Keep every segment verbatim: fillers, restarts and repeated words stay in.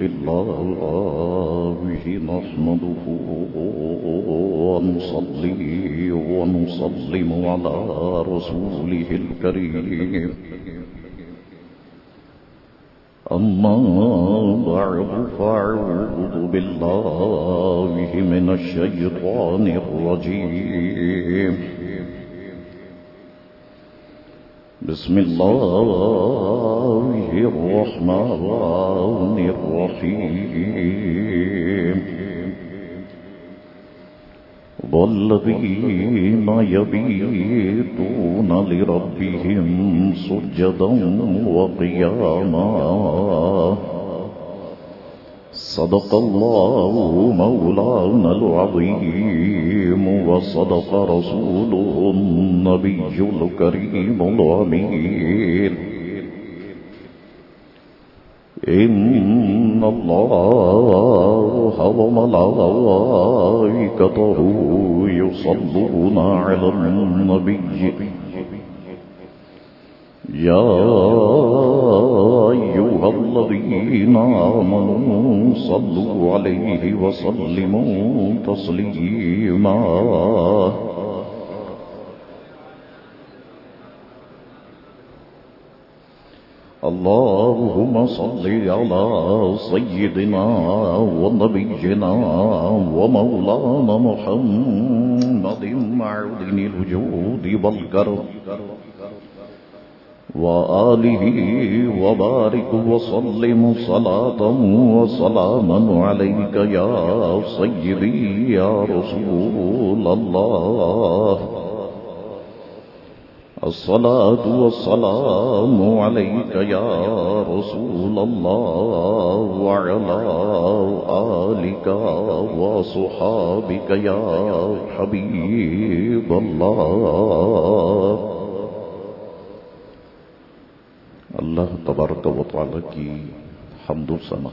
لله نحمده ونصلي ونسلم على رسوله الكريم أما بعد فأعوذ بالله من الشيطان الرجيم بسم الله الرحمن الرحيم والذين يبيتون لربهم سجدا وقياما صدق الله مولانا العظيم وصدق رسوله النبي الكريم الأمين إن الله وملائكته يصلون على النبي يا أيها الذين آمنوا صلوا عليه وسلموا تسليما اللهم صل على سيدنا ونبينا ومولانا محمد معدن الوجود والكرم وآله وبارك وسلم صلاة وسلاما عليك يا سيدي يا رسول الله الصلاة والسلام عليك يا رسول الله وعلى آلك وصحابك يا حبيب الله اللہ تبارک و تعالی کی حمد و ثنا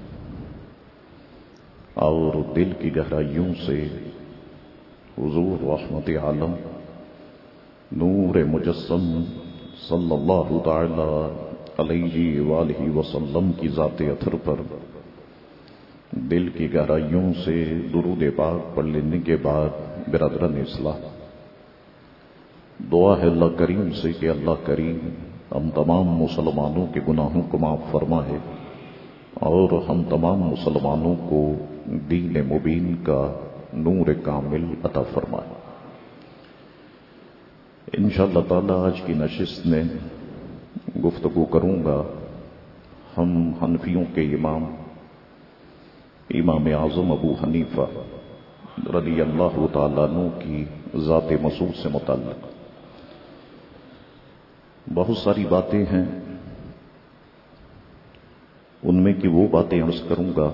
اور دل کی گہرائیوں سے حضور رحمت عالم نور مجسم صلی اللہ تعالی علیہ وآلہ وسلم کی ذات اطہر پر دل کی گہرائیوں سے درود پاک پڑھ لینے کے بعد برادران اصلاح دعا ہے اللہ کریم سے کہ اللہ کریم ہم تمام مسلمانوں کے گناہوں کو معاف فرمائے اور ہم تمام مسلمانوں کو دین مبین کا نور کامل عطا فرمائے. انشاءاللہ تعالی آج کی نشست میں گفتگو کروں گا ہم حنفیوں کے امام امام اعظم ابو حنیفہ رضی اللہ تعالیٰ عنہ کی ذات مسعود سے متعلق. بہت ساری باتیں ہیں ان میں کہ وہ باتیں عرض کروں گا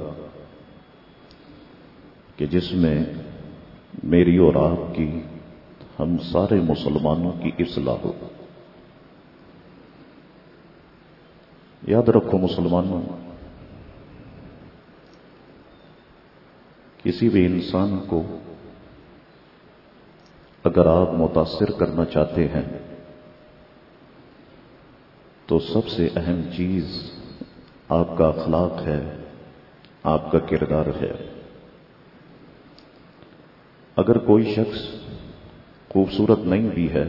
کہ جس میں میری اور آپ کی ہم سارے مسلمانوں کی اصلاح ہو. یاد رکھو مسلمانوں، کسی بھی انسان کو اگر آپ متاثر کرنا چاہتے ہیں تو سب سے اہم چیز آپ کا اخلاق ہے، آپ کا کردار ہے. اگر کوئی شخص خوبصورت نہیں بھی ہے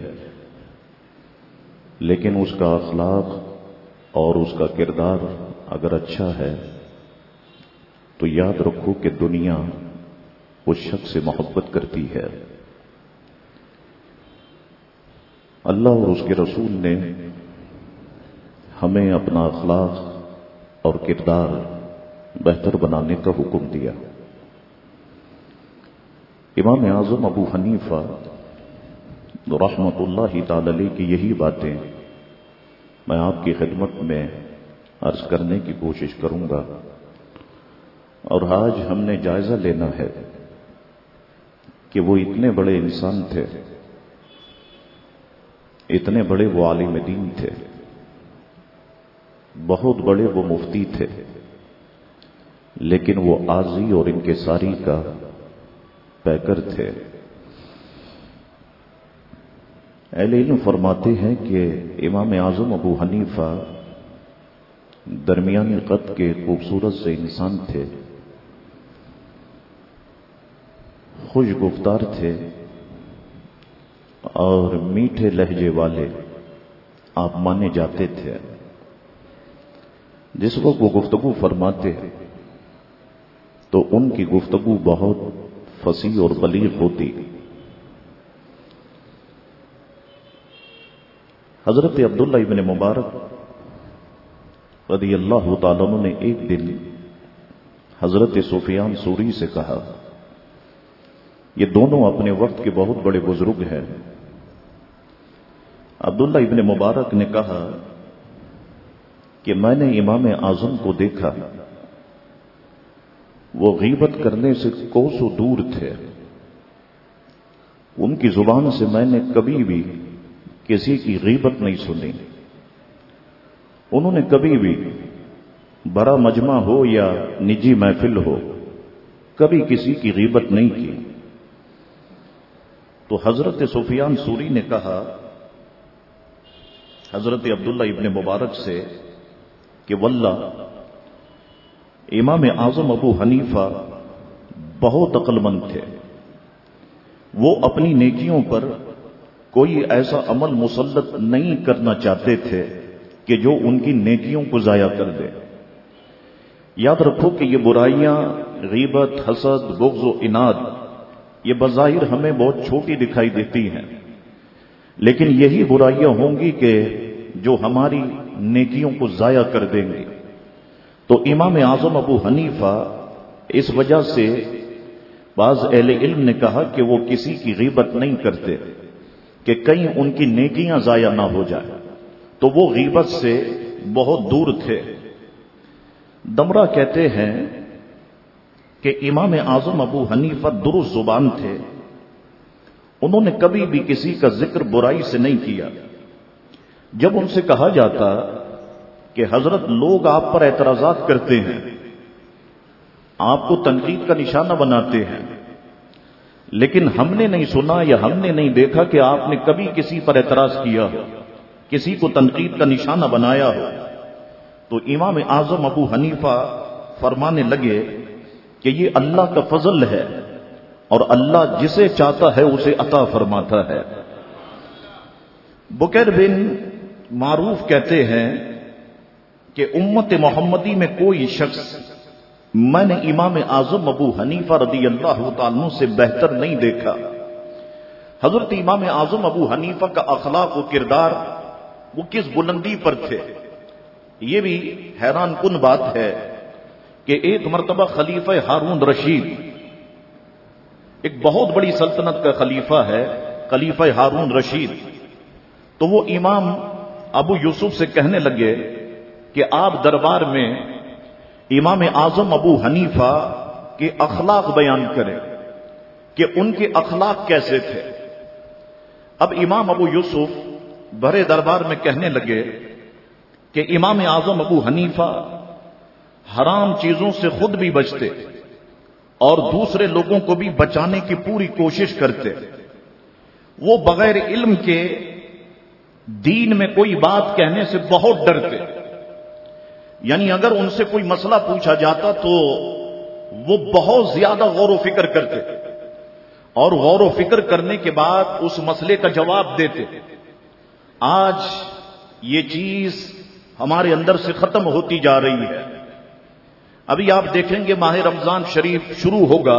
لیکن اس کا اخلاق اور اس کا کردار اگر اچھا ہے تو یاد رکھو کہ دنیا اس شخص سے محبت کرتی ہے. اللہ اور اس کے رسول نے ہمیں اپنا اخلاق اور کردار بہتر بنانے کا حکم دیا. امام اعظم ابو حنیفہ رحمت اللہ تعالی علیہ کی یہی باتیں میں آپ کی خدمت میں عرض کرنے کی کوشش کروں گا. اور آج ہم نے جائزہ لینا ہے کہ وہ اتنے بڑے انسان تھے، اتنے بڑے وہ عالم دین تھے، بہت بڑے وہ مفتی تھے، لیکن وہ عاجزی اور انکساری کا پیکر تھے. اہل علم فرماتے ہیں کہ امام اعظم ابو حنیفہ درمیانی قد کے خوبصورت سے انسان تھے، خوش گفتار تھے اور میٹھے لہجے والے آپ مانے جاتے تھے۔ جس وقت وہ گفتگو فرماتے تو ان کی گفتگو بہت فصیح اور بلیغ ہوتی۔ حضرت عبداللہ ابن مبارک رضی اللہ تعالیٰ عنہ نے ایک دن حضرت سفیان ثوری سے کہا، یہ دونوں اپنے وقت کے بہت بڑے بزرگ ہیں۔ عبداللہ ابن مبارک نے کہا کہ میں نے امام اعظم کو دیکھا، وہ غیبت کرنے سے کوسوں دور تھے، ان کی زبان سے میں نے کبھی بھی کسی کی غیبت نہیں سنی، انہوں نے کبھی بھی بڑا مجمع ہو یا نجی محفل ہو کبھی کسی کی غیبت نہیں کی۔ تو حضرت سفیان ثوری نے کہا حضرت عبداللہ ابن مبارک سے کہ واللہ امام اعظم ابو حنیفہ بہت عقل مند تھے، وہ اپنی نیکیوں پر کوئی ایسا عمل مسلط نہیں کرنا چاہتے تھے کہ جو ان کی نیکیوں کو ضائع کر دے۔ یاد رکھو کہ یہ برائیاں، غیبت، حسد، بغض و عناد، یہ بظاہر ہمیں بہت چھوٹی دکھائی دیتی ہیں، لیکن یہی برائیاں ہوں گی کہ جو ہماری نیکیوں کو ضائع کر دیں گی۔ تو امام اعظم ابو حنیفہ اس وجہ سے بعض اہل علم نے کہا کہ وہ کسی کی غیبت نہیں کرتے کہ کہیں ان کی نیکیاں ضائع نہ ہو جائے، تو وہ غیبت سے بہت دور تھے۔ دمرہ کہتے ہیں کہ امام اعظم ابو حنیفہ درست زبان تھے، انہوں نے کبھی بھی کسی کا ذکر برائی سے نہیں کیا۔ جب ان سے کہا جاتا کہ حضرت لوگ آپ پر اعتراضات کرتے ہیں، آپ کو تنقید کا نشانہ بناتے ہیں، لیکن ہم نے نہیں سنا یا ہم نے نہیں دیکھا کہ آپ نے کبھی کسی پر اعتراض کیا ہو، کسی کو تنقید کا نشانہ بنایا ہو۔ تو امام اعظم ابو حنیفہ فرمانے لگے کہ یہ اللہ کا فضل ہے اور اللہ جسے چاہتا ہے اسے عطا فرماتا ہے۔ بکیر بن معروف کہتے ہیں کہ امت محمدی میں کوئی شخص میں نے امام اعظم ابو حنیفہ رضی اللہ تعالیٰ سے بہتر نہیں دیکھا۔ حضرت امام اعظم ابو حنیفہ کا اخلاق و کردار وہ کس بلندی پر تھے، یہ بھی حیران کن بات ہے کہ ایک مرتبہ خلیفہ ہارون رشید، ایک بہت بڑی سلطنت کا خلیفہ ہے خلیفہ ہارون رشید، تو وہ امام ابو یوسف سے کہنے لگے کہ آپ دربار میں امام اعظم ابو حنیفہ کے اخلاق بیان کریں کہ ان کے اخلاق کیسے تھے۔ اب امام ابو یوسف بڑے دربار میں کہنے لگے کہ امام اعظم ابو حنیفہ حرام چیزوں سے خود بھی بچتے اور دوسرے لوگوں کو بھی بچانے کی پوری کوشش کرتے، وہ بغیر علم کے دین میں کوئی بات کہنے سے بہت ڈرتے، یعنی اگر ان سے کوئی مسئلہ پوچھا جاتا تو وہ بہت زیادہ غور و فکر کرتے اور غور و فکر کرنے کے بعد اس مسئلے کا جواب دیتے۔ آج یہ چیز ہمارے اندر سے ختم ہوتی جا رہی ہے۔ ابھی آپ دیکھیں گے ماہ رمضان شریف شروع ہوگا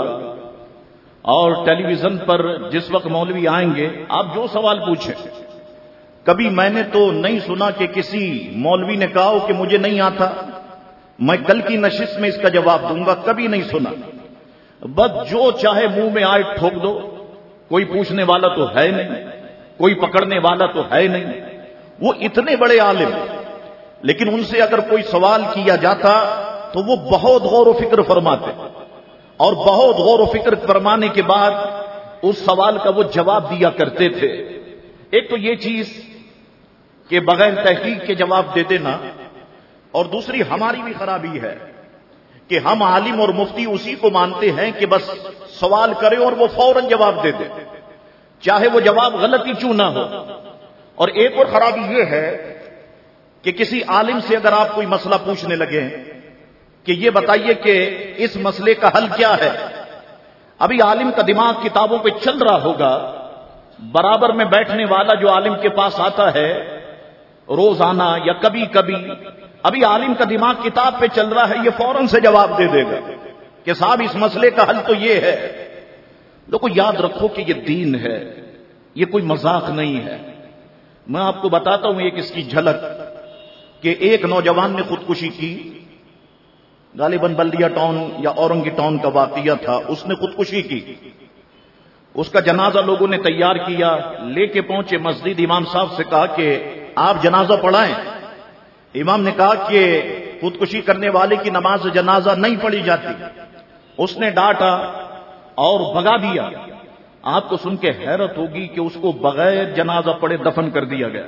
اور ٹیلی ویژن پر جس وقت مولوی آئیں گے آپ جو سوال پوچھیں، کبھی میں نے تو نہیں سنا کہ کسی مولوی نے کہا ہو کہ مجھے نہیں آتا، میں کل کی نشست میں اس کا جواب دوں گا، کبھی نہیں سنا۔ بس جو چاہے منہ میں آئے ٹھوک دو، کوئی پوچھنے والا تو ہے نہیں، کوئی پکڑنے والا تو ہے نہیں۔ وہ اتنے بڑے عالم، لیکن ان سے اگر کوئی سوال کیا جاتا تو وہ بہت غور و فکر فرماتے اور بہت غور و فکر فرمانے کے بعد اس سوال کا وہ جواب دیا کرتے تھے۔ ایک تو یہ چیز کہ بغیر تحقیق کے جواب دے دینا، اور دوسری ہماری بھی خرابی ہے کہ ہم عالم اور مفتی اسی کو مانتے ہیں کہ بس سوال کرے اور وہ فوراً جواب دے دے، چاہے وہ جواب غلط ہی کیوں نہ ہو۔ اور ایک اور خرابی یہ ہے کہ کسی عالم سے اگر آپ کوئی مسئلہ پوچھنے لگے کہ یہ بتائیے کہ اس مسئلے کا حل کیا ہے، ابھی عالم کا دماغ کتابوں پہ چل رہا ہوگا، برابر میں بیٹھنے والا جو عالم کے پاس آتا ہے روزانہ یا کبھی کبھی، ابھی عالم کا دماغ کتاب پہ چل رہا ہے، یہ فوراً سے جواب دے دے گا کہ صاحب اس مسئلے کا حل تو یہ ہے۔ لوگوں یاد رکھو کہ یہ دین ہے، یہ کوئی مذاق نہیں ہے۔ میں آپ کو بتاتا ہوں ایک اس کی جھلک کہ ایک نوجوان نے خودکشی کی، غالباً بلدیہ ٹاؤن یا اورنگی ٹاؤن کا واقعہ تھا، اس نے خودکشی کی۔ اس کا جنازہ لوگوں نے تیار کیا، لے کے پہنچے مسجد، امام صاحب سے کہا کہ آپ جنازہ پڑھائیں۔ امام نے کہا کہ خودکشی کرنے والے کی نماز جنازہ نہیں پڑھی جاتی۔ اس نے ڈانٹا اور بھگا دیا۔ آپ کو سن کے حیرت ہوگی کہ اس کو بغیر جنازہ پڑھے دفن کر دیا گیا۔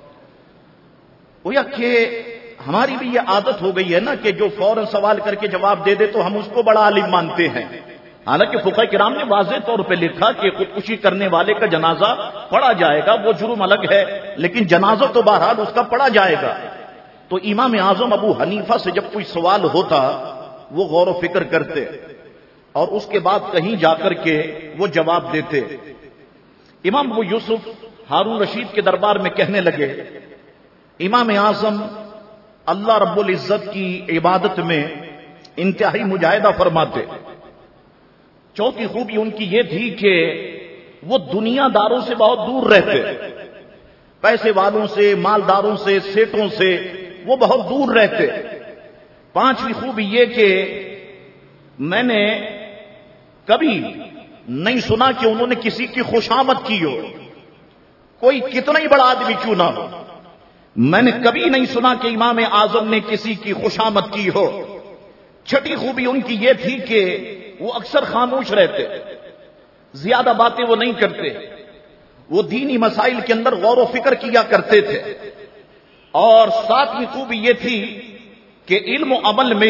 گویا کہ ہماری بھی یہ عادت ہو گئی ہے نا کہ جو فوراً سوال کر کے جواب دے دے تو ہم اس کو بڑا عالم مانتے ہیں۔ حالانکہ فقہ کرام نے واضح طور پہ لکھا کہ خودکشی کرنے والے کا جنازہ پڑھا جائے گا، وہ جرم الگ ہے، لیکن جنازہ تو بہرحال اس کا پڑھا جائے گا۔ تو امام اعظم ابو حنیفہ سے جب کوئی سوال ہوتا وہ غور و فکر کرتے اور اس کے بعد کہیں جا کر کے وہ جواب دیتے۔ امام ابو یوسف ہارون رشید کے دربار میں کہنے لگے، امام اعظم اللہ رب العزت کی عبادت میں انتہائی مجاہدہ فرماتے۔ چوتھی خوبی ان کی یہ تھی کہ وہ دنیا داروں سے بہت دور رہتے، پیسے والوں سے، مالداروں سے، سیٹوں سے وہ بہت دور رہتے۔ پانچویں خوبی یہ کہ میں نے کبھی نہیں سنا کہ انہوں نے کسی کی خوشامد کی ہو، کوئی کتنا ہی بڑا آدمی کیوں نہ ہو، میں نے کبھی نہیں سنا کہ امام اعظم نے کسی کی خوشامد کی ہو۔ چھٹی خوبی ان کی یہ تھی کہ وہ اکثر خاموش رہتے، زیادہ باتیں وہ نہیں کرتے، وہ دینی مسائل کے اندر غور و فکر کیا کرتے تھے۔ اور ساتویں خوبی یہ تھی کہ علم و عمل میں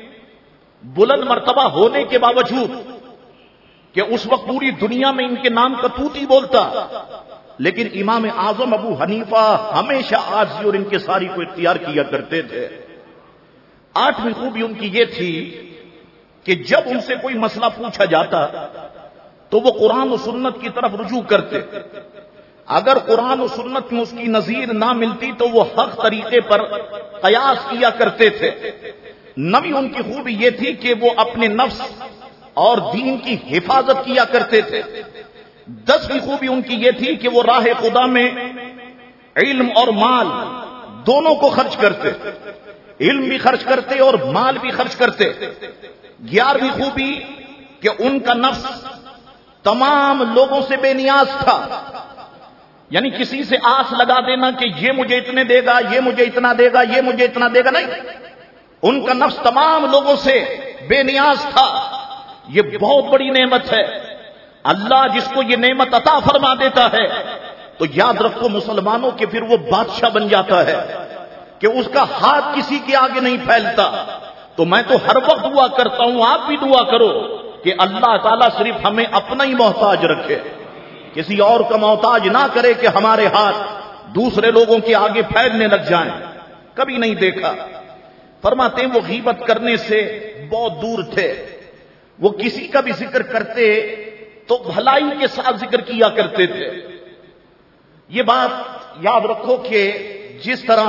بلند مرتبہ ہونے کے باوجود کہ اس وقت پوری دنیا میں ان کے نام کا توت ہی بولتا، لیکن امام اعظم ابو حنیفہ ہمیشہ عاجزی اور ان کے ساری کو اختیار کیا کرتے تھے۔ آٹھویں خوبی ان کی یہ تھی کہ جب ان سے کوئی مسئلہ پوچھا جاتا تو وہ قرآن و سنت کی طرف رجوع کرتے، اگر قرآن و سنت میں اس کی نظیر نہ ملتی تو وہ حق طریقے پر قیاس کیا کرتے تھے۔ نویں ان کی خوبی یہ تھی کہ وہ اپنے نفس اور دین کی حفاظت کیا کرتے تھے۔ دسویں خوبی ان کی یہ تھی کہ وہ راہ خدا میں علم اور مال دونوں کو خرچ کرتے، علم بھی خرچ کرتے اور مال بھی خرچ کرتے۔ گیارہویں خوبی کہ ان کا نفس تمام لوگوں سے بے نیاز تھا، یعنی کسی سے آس لگا دینا کہ یہ مجھے اتنے دے گا، یہ مجھے اتنا دے گا، یہ مجھے اتنا دے گا، نہیں، ان کا نفس تمام لوگوں سے بے نیاز تھا۔ یہ بہت بڑی نعمت ہے، اللہ جس کو یہ نعمت عطا فرما دیتا ہے تو یاد رکھو مسلمانوں کے پھر وہ بادشاہ بن جاتا ہے کہ اس کا ہاتھ کسی کے آگے نہیں پھیلتا۔ تو میں تو ہر وقت دعا کرتا ہوں، آپ بھی دعا کرو کہ اللہ تعالیٰ صرف ہمیں اپنا ہی محتاج رکھے، کسی اور کا محتاج نہ کرے کہ ہمارے ہاتھ دوسرے لوگوں کے آگے پھیلنے لگ جائیں۔ کبھی نہیں دیکھا۔ فرماتے ہیں وہ غیبت کرنے سے بہت دور تھے، وہ کسی کا بھی ذکر کرتے تو بھلائی کے ساتھ ذکر کیا کرتے تھے۔ یہ بات یاد رکھو کہ جس طرح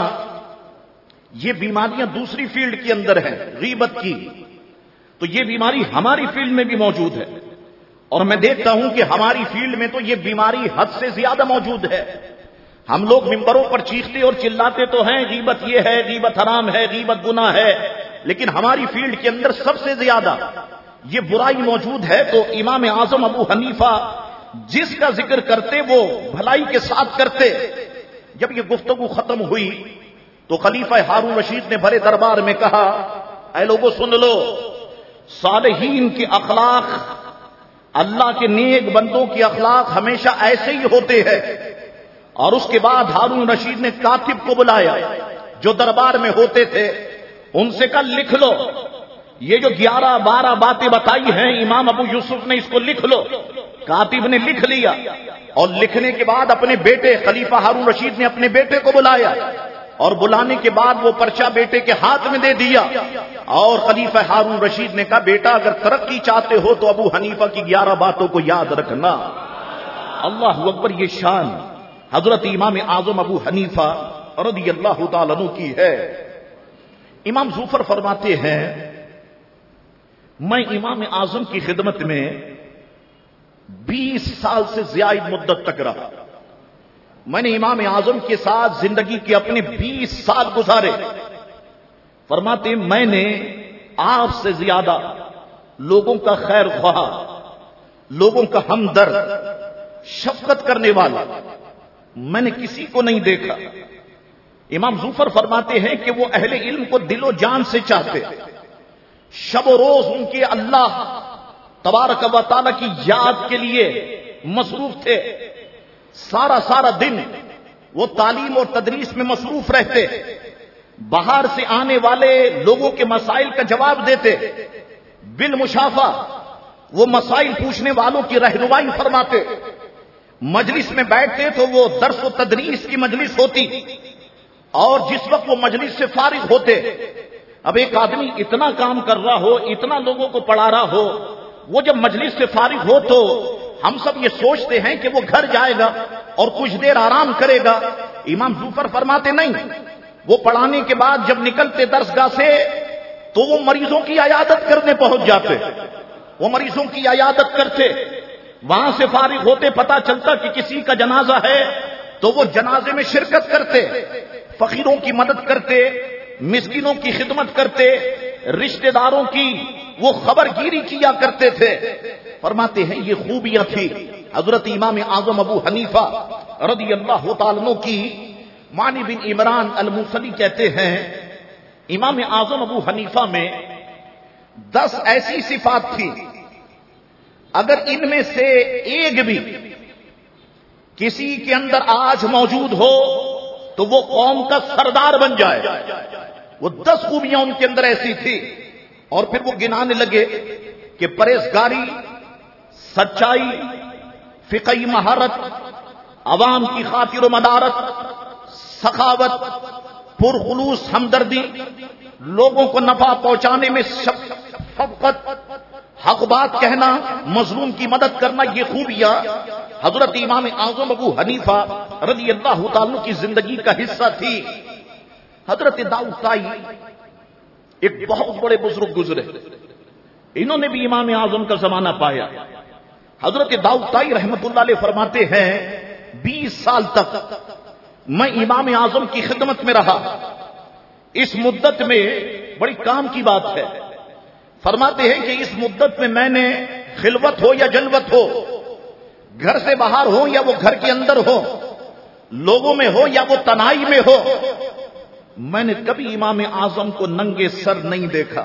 یہ بیماریاں دوسری فیلڈ کے اندر ہیں غیبت کی، تو یہ بیماری ہماری فیلڈ میں بھی موجود ہے، اور میں دیکھتا ہوں کہ ہماری فیلڈ میں تو یہ بیماری حد سے زیادہ موجود ہے۔ ہم لوگ ممبروں پر چیختے اور چلاتے تو ہیں غیبت یہ ہے، غیبت حرام ہے، غیبت گناہ ہے، لیکن ہماری فیلڈ کے اندر سب سے زیادہ یہ برائی موجود ہے۔ تو امام اعظم ابو حنیفہ جس کا ذکر کرتے وہ بھلائی کے ساتھ کرتے۔ جب یہ گفتگو ختم ہوئی تو خلیفہ ہارون رشید نے بھرے دربار میں کہا، اے لوگوں سن لو، صالحین کے اخلاق، اللہ کے نیک بندوں کے اخلاق ہمیشہ ایسے ہی ہوتے ہیں۔ اور اس کے بعد ہارون رشید نے کاتب کو بلایا جو دربار میں ہوتے تھے، ان سے کہا لکھ لو، یہ جو گیارہ بارہ باتیں بتائی ہیں امام ابو یوسف نے، اس کو لکھ لو۔ کاتب نے لکھ لیا، اور لکھنے کے بعد اپنے بیٹے خلیفہ ہارون رشید نے اپنے بیٹے کو بلایا اور بلانے کے بعد وہ پرچہ بیٹے کے ہاتھ میں دے دیا، اور خلیفہ ہارون رشید نے کہا بیٹا اگر ترقی چاہتے ہو تو ابو حنیفہ کی گیارہ باتوں کو یاد رکھنا۔ اللہ اکبر، یہ شان حضرت امام اعظم ابو حنیفہ رضی اللہ تعالیٰ عنہ کی ہے۔ امام ظفر فرماتے ہیں میں امام اعظم کی خدمت میں بیس سال سے زیادہ مدت تک رہا۔ میں نے امام اعظم کے ساتھ زندگی کے اپنے بیس سال گزارے۔ فرماتے ہیں میں نے آپ سے زیادہ لوگوں کا خیر خواہ، لوگوں کا ہمدرد، شفقت کرنے والا میں نے کسی کو نہیں دیکھا۔ امام ظفر فرماتے ہیں کہ وہ اہل علم کو دل و جان سے چاہتے، شب و روز ان کے اللہ تبارک و تعالی کی یاد کے لیے مصروف تھے، سارا سارا دن وہ تعلیم اور تدریس میں مصروف رہتے، باہر سے آنے والے لوگوں کے مسائل کا جواب دیتے، بالمشافہ وہ مسائل پوچھنے والوں کی رہنمائی فرماتے، مجلس میں بیٹھتے تو وہ درس و تدریس کی مجلس ہوتی، اور جس وقت وہ مجلس سے فارغ ہوتے، اب ایک آدمی اتنا کام کر رہا ہو، اتنا لوگوں کو پڑھا رہا ہو، وہ جب مجلس سے فارغ ہو تو ہم سب یہ سوچتے ہیں کہ وہ گھر جائے گا اور کچھ دیر آرام کرے گا۔ امام ظفر فرماتے نہیں، وہ پڑھانے کے بعد جب نکلتے درسگاہ سے تو وہ مریضوں کی عیادت کرنے پہنچ جاتے، وہ مریضوں کی عیادت کرتے، وہاں سے فارغ ہوتے پتہ چلتا کہ کسی کا جنازہ ہے تو وہ جنازے میں شرکت کرتے، فقیروں کی مدد کرتے، مسکینوں کی خدمت کرتے، رشتہ داروں کی وہ خبر گیری کیا کرتے تھے۔ فرماتے ہیں یہ خوبیاں تھی حضرت امام اعظم ابو حنیفہ رضی اللہ تعالیٰ عنہ کی۔ معنی بن عمران الموصلی کہتے ہیں امام اعظم ابو حنیفہ میں دس ایسی صفات تھی، اگر ان میں سے ایک بھی کسی کے اندر آج موجود ہو تو وہ قوم کا سردار بن جائے۔ وہ دس خوبیاں ان کے اندر ایسی تھی، اور پھر وہ گنانے لگے کہ پرہیزگاری، سچائی، فقہی مہارت، عوام کی خاطر و مدارت، سخاوت، پرخلوص ہمدردی، لوگوں کو نفع پہنچانے میں شفقت، حق بات کہنا، مظلوم کی مدد کرنا، یہ خوبیاں حضرت امام اعظم ابو حنیفہ رضی اللہ تعالیٰ کی زندگی کا حصہ تھی۔ حضرت داؤد طائی ایک بہت بڑے بزرگ گزرے، انہوں نے بھی امام اعظم کا زمانہ پایا۔ حضرت داؤد طائی رحمت اللہ علیہ فرماتے ہیں بیس سال تک میں امام اعظم کی خدمت میں رہا۔ اس مدت میں بڑی کام کی بات ہے، فرماتے ہیں کہ اس مدت میں میں نے خلوت ہو یا جلوت ہو، گھر سے باہر ہو یا وہ گھر کے اندر ہو، لوگوں میں ہو یا وہ تنہائی میں ہو، میں نے کبھی امام اعظم کو ننگے سر نہیں دیکھا۔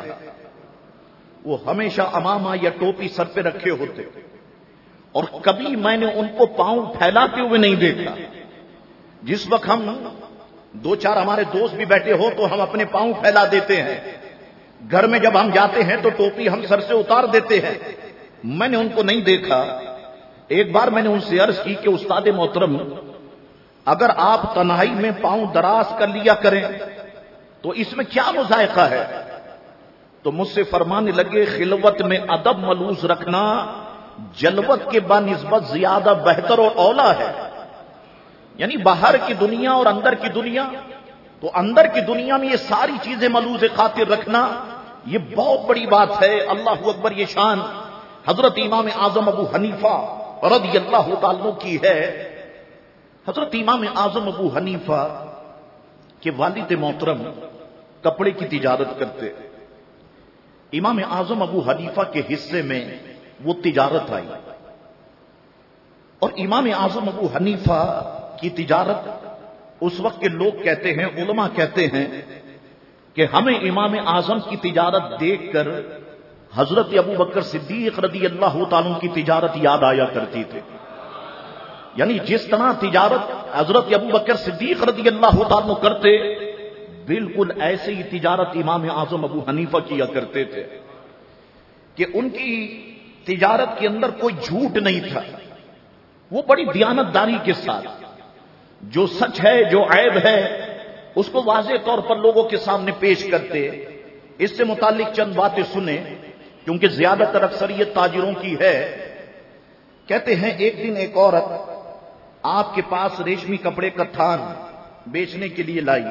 وہ ہمیشہ امامہ یا ٹوپی سر پہ رکھے ہوتے، اور کبھی میں نے ان کو پاؤں پھیلاتے ہوئے نہیں دیکھا۔ جس وقت ہم دو چار ہمارے دوست بھی بیٹھے ہو تو ہم اپنے پاؤں پھیلا دیتے ہیں، گھر میں جب ہم جاتے ہیں تو ٹوپی ہم سر سے اتار دیتے ہیں۔ میں نے ان کو نہیں دیکھا۔ ایک بار میں نے ان سے عرض کی کہ استاد محترم، اگر آپ تنہائی میں پاؤں دراز کر لیا کریں تو اس میں کیا مذائقہ ہے؟ تو مجھ سے فرمانے لگے خلوت میں ادب ملوث رکھنا جلوت کے بنسبت زیادہ بہتر اور اولا ہے۔ یعنی باہر کی دنیا اور اندر کی دنیا، تو اندر کی دنیا میں یہ ساری چیزیں ملوث خاطر رکھنا یہ بہت بڑی بات ہے۔ اللہ اکبر، یہ شان حضرت امام اعظم ابو حنیفہ رضی اللہ تعالیٰ کی ہے۔ حضرت امام اعظم ابو حنیفہ کے والد محترم کپڑے کی تجارت کرتے، امام اعظم ابو حنیفہ کے حصے میں وہ تجارت آئی، اور امام اعظم ابو حنیفہ کی تجارت اس وقت کے لوگ کہتے ہیں، علماء کہتے ہیں کہ ہمیں امام اعظم کی تجارت دیکھ کر حضرت ابو بکر صدیق رضی اللہ تعالیٰ کی تجارت یاد آیا کرتی تھی۔ یعنی جس طرح تجارت حضرت ابو بکر صدیق رضی اللہ تعالیٰ کرتے، بالکل ایسے ہی تجارت امام اعظم ابو حنیفہ کیا کرتے تھے کہ ان کی تجارت کے اندر کوئی جھوٹ نہیں تھا۔ وہ بڑی دیانت داری کے ساتھ جو سچ ہے، جو عیب ہے، اس کو واضح طور پر لوگوں کے سامنے پیش کرتے، اس سے متعلق چند باتیں سنیں کیونکہ زیادہ تر اکثریت تاجروں کی ہے۔ کہتے ہیں ایک دن ایک عورت آپ کے پاس ریشمی کپڑے کا تھان بیچنے کے لیے لائی،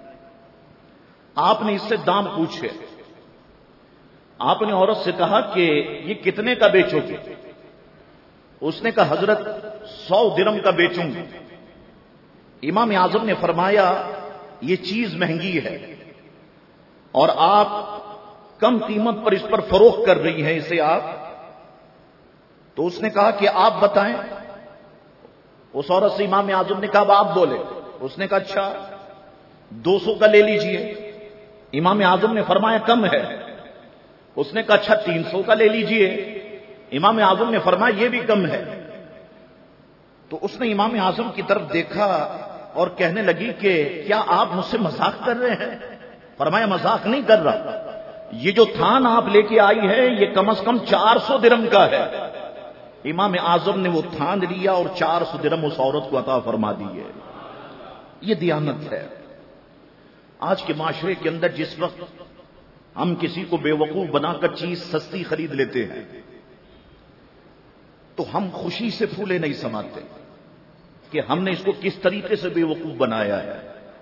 آپ نے اس سے دام پوچھے، آپ نے عورت سے کہا کہ یہ کتنے کا بیچو گے؟ اس نے کہا حضرت سو درم کا بیچوں گی۔ امام اعظم نے فرمایا یہ چیز مہنگی ہے اور آپ کم قیمت پر اس پر فروخت کر رہی ہیں اسے آپ، تو اس نے کہا کہ آپ بتائیں۔ اس عورت سے امام اعظم نے کہا اب آپ بولے۔ اس نے کہا اچھا دو سو کا لے لیجئے۔ امام اعظم نے فرمایا کم ہے۔ اس نے کہا اچھا تین سو کا لے لیجئے۔ امام اعظم نے فرمایا یہ بھی کم ہے۔ تو اس نے امام اعظم کی طرف دیکھا اور کہنے لگی کہ کیا آپ مجھ سے مذاق کر رہے ہیں؟ فرمایا مذاق نہیں کر رہا، یہ جو تھان آپ لے کے آئی ہے یہ کم از کم چار سو درم کا ہے۔ امام اعظم نے وہ تھان لیا اور چار سو درم اس عورت کو عطا فرما دی ہے۔ یہ دیانت ہے۔ آج کے معاشرے کے اندر جس وقت ہم کسی کو بے وقوف بنا کر چیز سستی خرید لیتے ہیں تو ہم خوشی سے پھولے نہیں سماتے کہ ہم نے اس کو کس طریقے سے بے وقوف بنایا ہے۔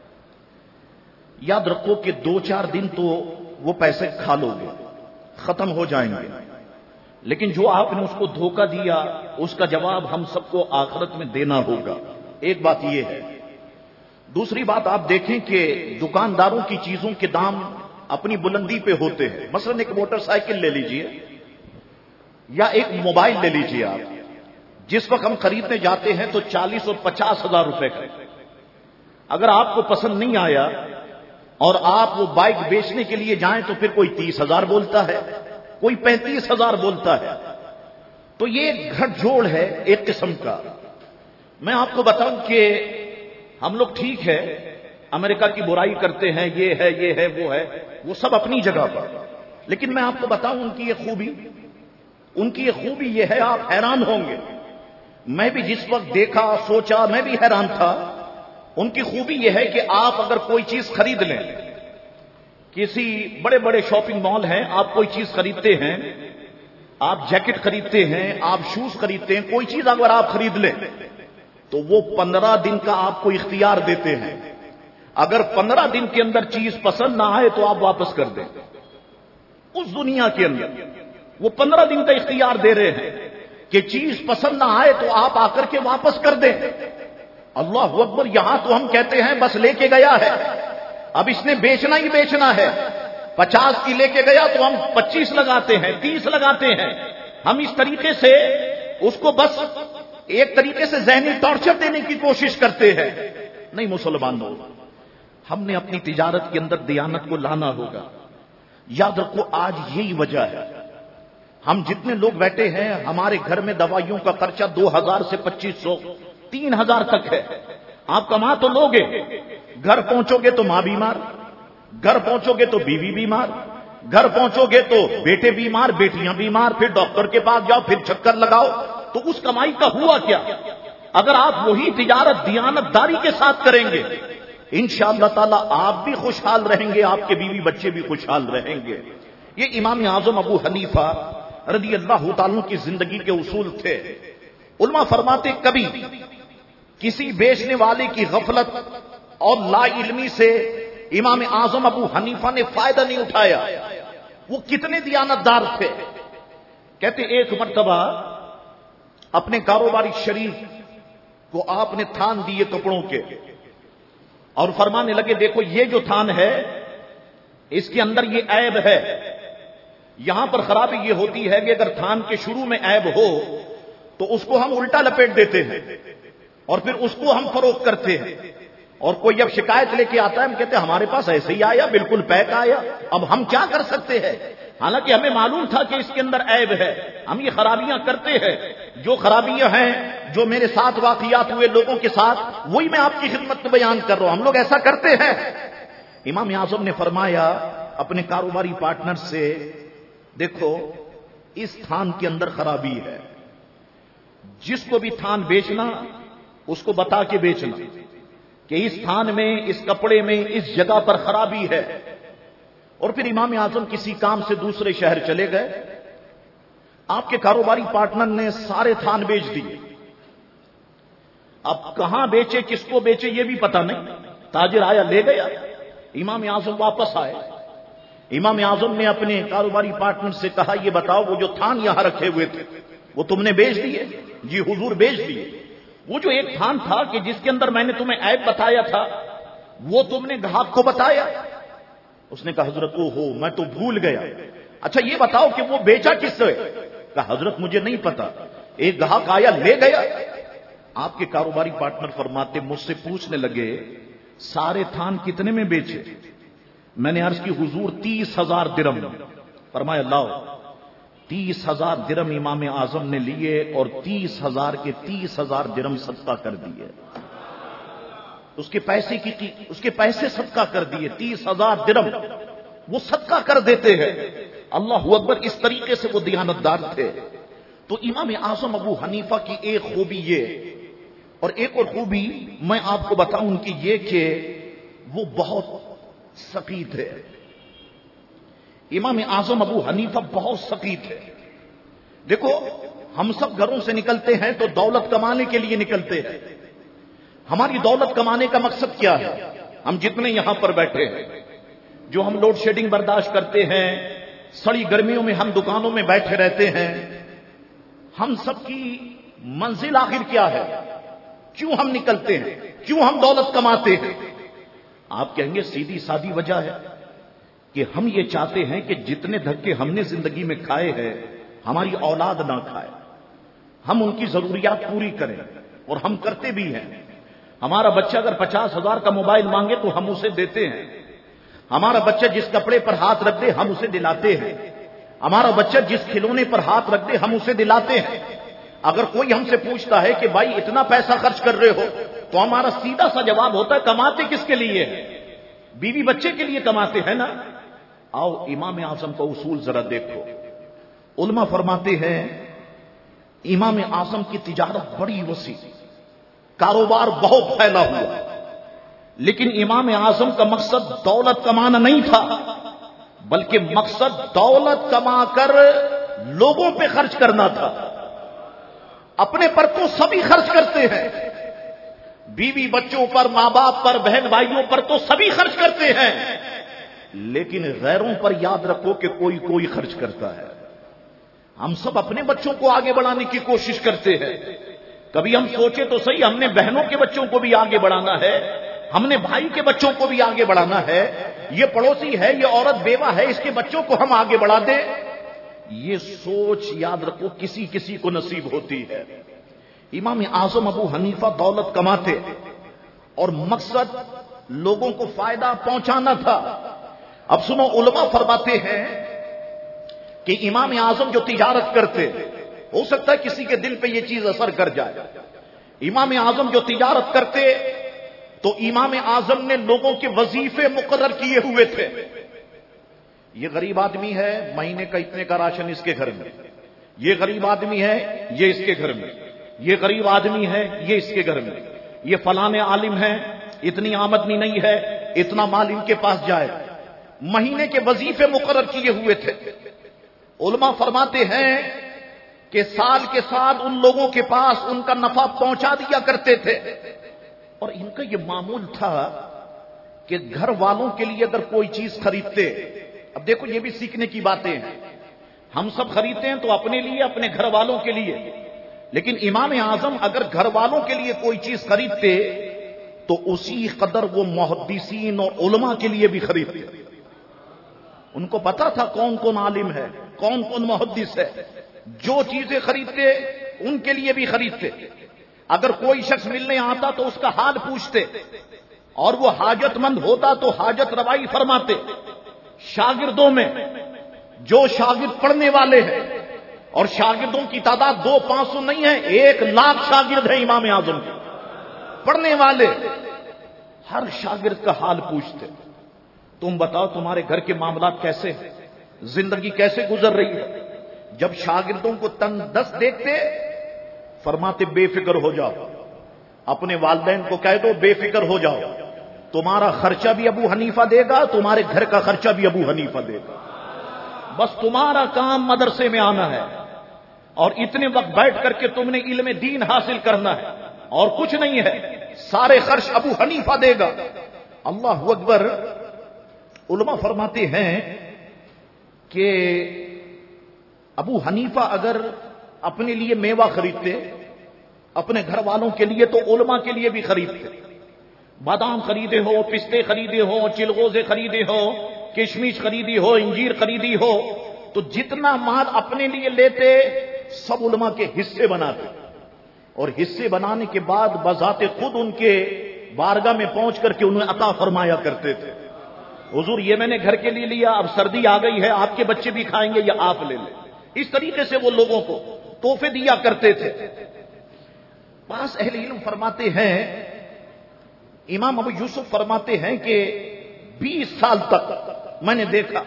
یاد رکھو کہ دو چار دن تو وہ پیسے کھا لو گے، ختم ہو جائیں گے، لیکن جو آپ نے اس کو دھوکہ دیا اس کا جواب ہم سب کو آخرت میں دینا ہوگا۔ ایک بات یہ ہے۔ دوسری بات آپ دیکھیں کہ دکانداروں کی چیزوں کے دام اپنی بلندی پہ ہوتے ہیں۔ مثلا ایک موٹر سائیکل لے لیجئے یا ایک موبائل لے لیجئے، آپ جس وقت ہم خریدنے جاتے ہیں تو چالیس اور پچاس ہزار روپے کا، اگر آپ کو پسند نہیں آیا اور آپ وہ بائک بیچنے کے لیے جائیں تو پھر کوئی تیس ہزار بولتا ہے، کوئی پینتیس ہزار بولتا ہے۔ تو یہ گھٹ جوڑ ہے ایک قسم کا۔ میں آپ کو بتاؤں کہ ہم لوگ ٹھیک ہے امریکہ کی برائی کرتے ہیں، یہ ہے یہ ہے وہ ہے، وہ سب اپنی جگہ پر، لیکن میں آپ کو بتاؤں ان کی یہ خوبی ان کی یہ خوبی یہ ہے، آپ حیران ہوں گے۔ میں بھی جس وقت دیکھا سوچا میں بھی حیران تھا۔ ان کی خوبی یہ ہے کہ آپ اگر کوئی چیز خرید لیں، کسی بڑے بڑے شاپنگ مال ہیں، آپ کوئی چیز خریدتے ہیں، آپ جیکٹ خریدتے ہیں، آپ شوز خریدتے ہیں، کوئی چیز اگر آپ خرید لیں تو وہ پندرہ دن کا آپ کو اختیار دیتے ہیں۔ اگر پندرہ دن کے اندر چیز پسند نہ آئے تو آپ واپس کر دیں۔ اس دنیا کے اندر وہ پندرہ دن کا اختیار دے رہے ہیں کہ چیز پسند نہ آئے تو آپ آ کر کے واپس کر دیں۔ اللہ اکبر! یہاں تو ہم کہتے ہیں بس لے کے گیا ہے، اب اس نے بیچنا ہی بیچنا ہے، پچاس کی لے کے گیا تو ہم پچیس لگاتے ہیں، تیس لگاتے ہیں۔ ہم اس طریقے سے اس کو بس ایک طریقے سے ذہنی ٹارچر دینے کی کوشش کرتے ہیں۔ نہیں مسلمانوں، ہم نے اپنی تجارت کے اندر دیانت کو لانا ہوگا۔ یاد رکھو آج یہی وجہ ہے، ہم جتنے لوگ بیٹھے ہیں ہمارے گھر میں دوائیوں کا خرچہ دو ہزار سے پچیس سو تین ہزار تک ہے۔ آپ کما تو لوگے، گھر پہنچو گے تو ماں بیمار، گھر پہنچو گے تو بیوی بیمار، گھر پہنچو گے تو بیٹے بیمار، بیٹیاں بیمار، پھر ڈاکٹر کے پاس جاؤ، پھر چکر لگاؤ۔ تو اس کمائی کا ہوا کیا؟ اگر آپ وہی تجارت دیانت داری کے ساتھ کریں گے انشاءاللہ تعالی آپ بھی خوشحال رہیں گے، آپ کے بیوی بچے بھی خوشحال رہیں گے۔ یہ امام اعظم ابو حنیفہ رضی اللہ تعالیٰ کی زندگی کے اصول تھے۔ علماء فرماتے کبھی کسی بیچنے والے کی غفلت اور لا علمی سے امام اعظم ابو حنیفہ نے فائدہ نہیں اٹھایا۔ وہ کتنے دیانتدار تھے۔ کہتے ایک مرتبہ اپنے کاروباری شریف کو آپ نے تھان دیے کپڑوں کے اور فرمانے لگے دیکھو یہ جو تھان ہے اس کے اندر یہ عیب ہے۔ یہاں پر خرابی یہ ہوتی ہے کہ اگر تھان کے شروع میں عیب ہو تو اس کو ہم الٹا لپیٹ دیتے ہیں اور پھر اس کو ہم فروخت کرتے ہیں، اور کوئی جب شکایت لے کے آتا ہے ہم کہتے ہیں ہمارے پاس ایسے ہی آیا، بالکل پیک آیا، اب ہم کیا کر سکتے ہیں؟ حالانکہ ہمیں معلوم تھا کہ اس کے اندر عیب ہے، ہم یہ خرابیاں کرتے ہیں۔ جو خرابیاں ہیں جو میرے ساتھ واقعات ہوئے لوگوں کے ساتھ وہی میں آپ کی خدمت میں بیان کر رہا ہوں، ہم لوگ ایسا کرتے ہیں۔ امام اعظم نے فرمایا اپنے کاروباری پارٹنر سے دیکھو اس تھان کے اندر خرابی ہے، جس کو بھی تھان بیچنا اس کو بتا کے بیچنا کہ اس تھان میں، اس کپڑے میں، اس جگہ پر خرابی ہے، اور پھر امام اعظم کسی کام سے دوسرے شہر چلے گئے، آپ کے کاروباری پارٹنر نے سارے تھان بیچ دیے. اب کہاں بیچے، کس کو بیچے، یہ بھی پتہ نہیں. تاجر آیا، لے گیا. امام اعظم واپس آئے. امام اعظم نے اپنے کاروباری پارٹنر سے کہا، یہ بتاؤ وہ جو تھان یہاں رکھے ہوئے تھے وہ تم نے بیچ دیے؟ جی حضور بیچ دیے. وہ جو ایک تھان تھا کہ جس کے اندر میں نے تمہیں عیب بتایا تھا وہ تم نے گاہک کو بتایا؟ اس نے کہا حضرت او ہو میں تو بھول گیا. اچھا یہ بتاؤ کہ وہ بیچا کس سے؟ کہا حضرت مجھے نہیں پتا، ایک گاہک آیا لے گیا. آپ کے کاروباری پارٹنر فرماتے مجھ سے پوچھنے لگے سارے تھان کتنے میں بیچے؟ میں نے عرض کی حضور تیس ہزار درم. فرمایا لاؤ. تیس ہزار درم امام اعظم نے لیے اور تیس ہزار کے تیس ہزار درم صدقہ کر دیے. اس کے پیسے کی اس کے پیسے صدقہ کر دیے. تیس ہزار درم وہ صدقہ کر دیتے ہیں. اللہ اکبر. اس طریقے سے وہ دیانتدار تھے. تو امام اعظم ابو حنیفہ کی ایک خوبی یہ، اور ایک اور خوبی میں آپ کو بتاؤں ان کی یہ کہ وہ بہت سخی تھے. امام اعظم ابو حنیفہ بہت سخی تھے. دیکھو ہم سب گھروں سے نکلتے ہیں تو دولت کمانے کے لیے نکلتے ہیں. ہماری دولت کمانے کا مقصد کیا ہے؟ ہم جتنے یہاں پر بیٹھے ہیں، جو ہم لوڈ شیڈنگ برداشت کرتے ہیں، سڑی گرمیوں میں ہم دکانوں میں بیٹھے رہتے ہیں، ہم سب کی منزل آخر کیا ہے؟ کیوں ہم نکلتے ہیں؟ کیوں ہم دولت کماتے ہیں؟ آپ کہیں گے سیدھی سادی وجہ ہے کہ ہم یہ چاہتے ہیں کہ جتنے دھکے ہم نے زندگی میں کھائے ہیں ہماری اولاد نہ کھائے. ہم ان کی ضروریات پوری کریں، اور ہم کرتے بھی ہیں. ہمارا بچہ اگر پچاس ہزار کا موبائل مانگے تو ہم اسے دیتے ہیں. ہمارا بچہ جس کپڑے پر ہاتھ رکھ دے ہم اسے دلاتے ہیں. ہمارا بچہ جس کھلونے پر ہاتھ رکھ دے ہم اسے دلاتے ہیں. اگر کوئی ہم سے پوچھتا ہے کہ بھائی اتنا پیسہ خرچ کر رہے ہو تو ہمارا سیدھا سا جواب ہوتا ہے کماتے کس کے لیے؟ بیوی بچے کے لیے کماتے ہیں نا. آؤ امام اعظم کا اصول ذرا دیکھو. علماء فرماتے ہیں امام اعظم کی تجارت بڑی وسیع، کاروبار بہت پھیلا ہوا، لیکن امام اعظم کا مقصد دولت کمانا نہیں تھا، بلکہ مقصد دولت کما کر لوگوں پہ خرچ کرنا تھا. اپنے پر تو سبھی خرچ کرتے ہیں، بیوی بچوں پر، ماں باپ پر، بہن بھائیوں پر تو سبھی خرچ کرتے ہیں، لیکن غیروں پر یاد رکھو کہ کوئی کوئی خرچ کرتا ہے. ہم سب اپنے بچوں کو آگے بڑھانے کی کوشش کرتے ہیں. کبھی ہم سوچے تو صحیح، ہم نے بہنوں کے بچوں کو بھی آگے بڑھانا ہے، ہم نے بھائی کے بچوں کو بھی آگے بڑھانا ہے. یہ پڑوسی ہے، یہ عورت بیوہ ہے، اس کے بچوں کو ہم آگے بڑھا دیں. یہ سوچ یاد رکھو کسی کسی کو نصیب ہوتی ہے. امام اعظم ابو حنیفہ دولت کماتے اور مقصد لوگوں کو فائدہ پہنچانا تھا. اب سنو، علماء فرماتے ہیں کہ امام اعظم جو تجارت کرتے، ہو سکتا ہے کسی کے دل پہ یہ چیز اثر کر جائے. امام اعظم جو تجارت کرتے تو امام اعظم نے لوگوں کے وظیفے مقرر کیے ہوئے تھے. یہ غریب آدمی ہے، مہینے کا اتنے کا راشن اس کے گھر میں. یہ غریب آدمی ہے، یہ اس کے گھر میں. یہ غریب آدمی ہے، یہ اس کے گھر میں. یہ فلاں عالم ہے، اتنی آمدنی نہیں ہے، اتنا مال ان کے پاس جائے. مہینے کے وظیفے مقرر کیے ہوئے تھے. علماء فرماتے ہیں کہ سال کے سال ان لوگوں کے پاس ان کا نفع پہنچا دیا کرتے تھے. اور ان کا یہ معمول تھا کہ گھر والوں کے لیے اگر کوئی چیز خریدتے، اب دیکھو یہ بھی سیکھنے کی باتیں ہیں. ہم سب خریدتے ہیں تو اپنے لیے، اپنے گھر والوں کے لیے، لیکن امام اعظم اگر گھر والوں کے لیے کوئی چیز خریدتے تو اسی قدر وہ محدثین اور علماء کے لیے بھی خریدتے. ان کو پتا تھا کون کون عالم ہے، کون کون محدث ہے. جو چیزیں خریدتے ان کے لیے بھی خریدتے. اگر کوئی شخص ملنے آتا تو اس کا حال پوچھتے، اور وہ حاجت مند ہوتا تو حاجت روائی فرماتے. شاگردوں میں جو شاگرد پڑھنے والے ہیں، اور شاگردوں کی تعداد دو پانچ سو نہیں ہے، ایک لاکھ شاگرد ہیں امام اعظم کے پڑھنے والے. ہر شاگرد کا حال پوچھتے. تم بتاؤ تمہارے گھر کے معاملات کیسے ہیں، زندگی کیسے گزر رہی ہے. جب شاگردوں کو تنگ دست دیکھتے فرماتے بے فکر ہو جاؤ، اپنے والدین کو کہہ دو بے فکر ہو جاؤ، تمہارا خرچہ بھی ابو حنیفہ دے گا، تمہارے گھر کا خرچہ بھی ابو حنیفہ دے گا، بس تمہارا کام مدرسے میں آنا ہے اور اتنے وقت بیٹھ کر کے تم نے علم دین حاصل کرنا ہے اور کچھ نہیں ہے، سارے خرچ ابو حنیفہ دے گا۔ اللہ اکبر۔ علماء فرماتے ہیں کہ ابو حنیفہ اگر اپنے لیے میوہ خریدتے اپنے گھر والوں کے لیے تو علماء کے لیے بھی خریدتے، بادام خریدے ہو، پستے خریدے ہو، چلغوزے خریدے ہو، کشمش خریدی ہو، انجیر خریدی ہو، تو جتنا مال اپنے لیے لیتے سب علماء کے حصے بناتے اور حصے بنانے کے بعد بذات خود ان کے بارگاہ میں پہنچ کر کے انہیں عطا فرمایا کرتے تھے، حضور یہ میں نے گھر کے لیے لیا، اب سردی آ گئی ہے، آپ کے بچے بھی کھائیں گے یا آپ لے لیں۔ اس طریقے سے وہ لوگوں کو تحفے دیا کرتے تھے۔ بعض اہل علم فرماتے ہیں، امام ابو یوسف فرماتے ہیں کہ بیس سال تک میں نے دیکھا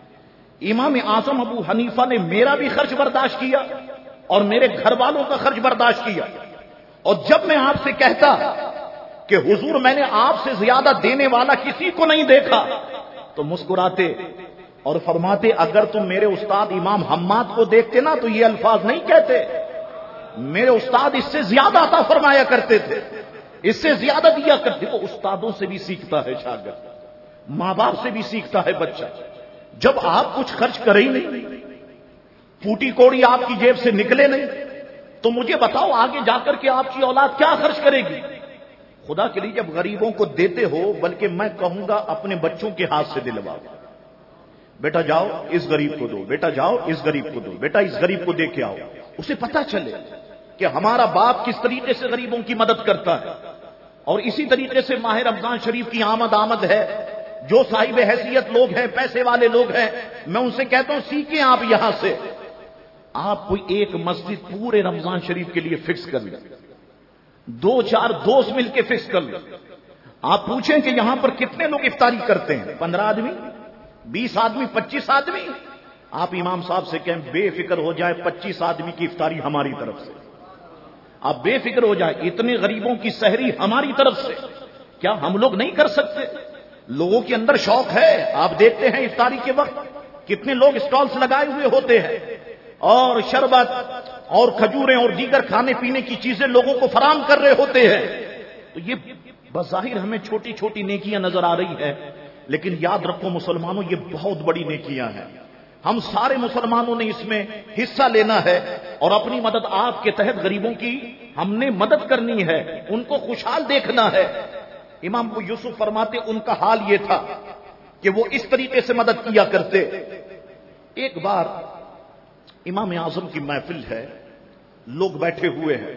امام اعظم ابو حنیفہ نے میرا بھی خرچ برداشت کیا اور میرے گھر والوں کا خرچ برداشت کیا، اور جب میں آپ سے کہتا کہ حضور میں نے آپ سے زیادہ دینے والا کسی کو نہیں دیکھا تو مسکراتے اور فرماتے اگر تم میرے استاد امام حماد کو دیکھتے نا تو یہ الفاظ نہیں کہتے، میرے استاد اس سے زیادہ عطا فرمایا کرتے تھے، اس سے زیادہ دیا کرتے۔ وہ استادوں سے بھی سیکھتا ہے شاگرد، ماں باپ سے بھی سیکھتا ہے بچہ۔ جب آپ کچھ خرچ کرے ہی نہیں، پھوٹی کوڑی آپ کی جیب سے نکلے نہیں، تو مجھے بتاؤ آگے جا کر کے آپ کی اولاد کیا خرچ کرے گی؟ خدا کے لیے جب غریبوں کو دیتے ہو، بلکہ میں کہوں گا اپنے بچوں کے ہاتھ سے دلواؤ، بیٹا جاؤ اس غریب کو دو، بیٹا جاؤ اس غریب کو دو، بیٹا اس غریب کو دے کے آؤ، اسے پتا چلے کہ ہمارا باپ کس طریقے سے غریبوں کی مدد کرتا ہے۔ اور اسی طریقے سے ماہ رمضان شریف کی آمد آمد ہے، جو صاحب حیثیت لوگ ہیں، پیسے والے لوگ ہیں، میں ان سے کہتا ہوں سیکھیں آپ یہاں سے، آپ کوئی ایک مسجد پورے رمضان شریف کے لیے فکس کر لیں، دو چار دوست مل کے فکس کر لیں، آپ پوچھیں کہ یہاں پر کتنے لوگ افطاری کرتے ہیں، پندرہ آدمی، بیس آدمی، پچیس آدمی، آپ امام صاحب سے کہیں بے فکر ہو جائے پچیس آدمی کی افطاری ہماری طرف سے، آپ بے فکر ہو جائے اتنے غریبوں کی سحری ہماری طرف سے۔ کیا ہم لوگ نہیں کر سکتے؟ لوگوں کے اندر شوق ہے، آپ دیکھتے ہیں افطاری کے وقت کتنے لوگ اسٹالز لگائے ہوئے ہوتے ہیں اور شربت اور کھجوریں اور دیگر کھانے پینے کی چیزیں لوگوں کو فراہم کر رہے ہوتے ہیں۔ تو یہ بظاہر ہمیں چھوٹی چھوٹی نیکیاں نظر آ رہی ہیں، لیکن یاد رکھو مسلمانوں یہ بہت بڑی نیکیاں ہیں، ہم سارے مسلمانوں نے اس میں حصہ لینا ہے اور اپنی مدد آپ کے تحت غریبوں کی ہم نے مدد کرنی ہے، ان کو خوشحال دیکھنا ہے۔ امام ابو یوسف فرماتے ان کا حال یہ تھا کہ وہ اس طریقے سے مدد کیا کرتے۔ ایک بار امام اعظم کی محفل ہے، لوگ بیٹھے ہوئے ہیں،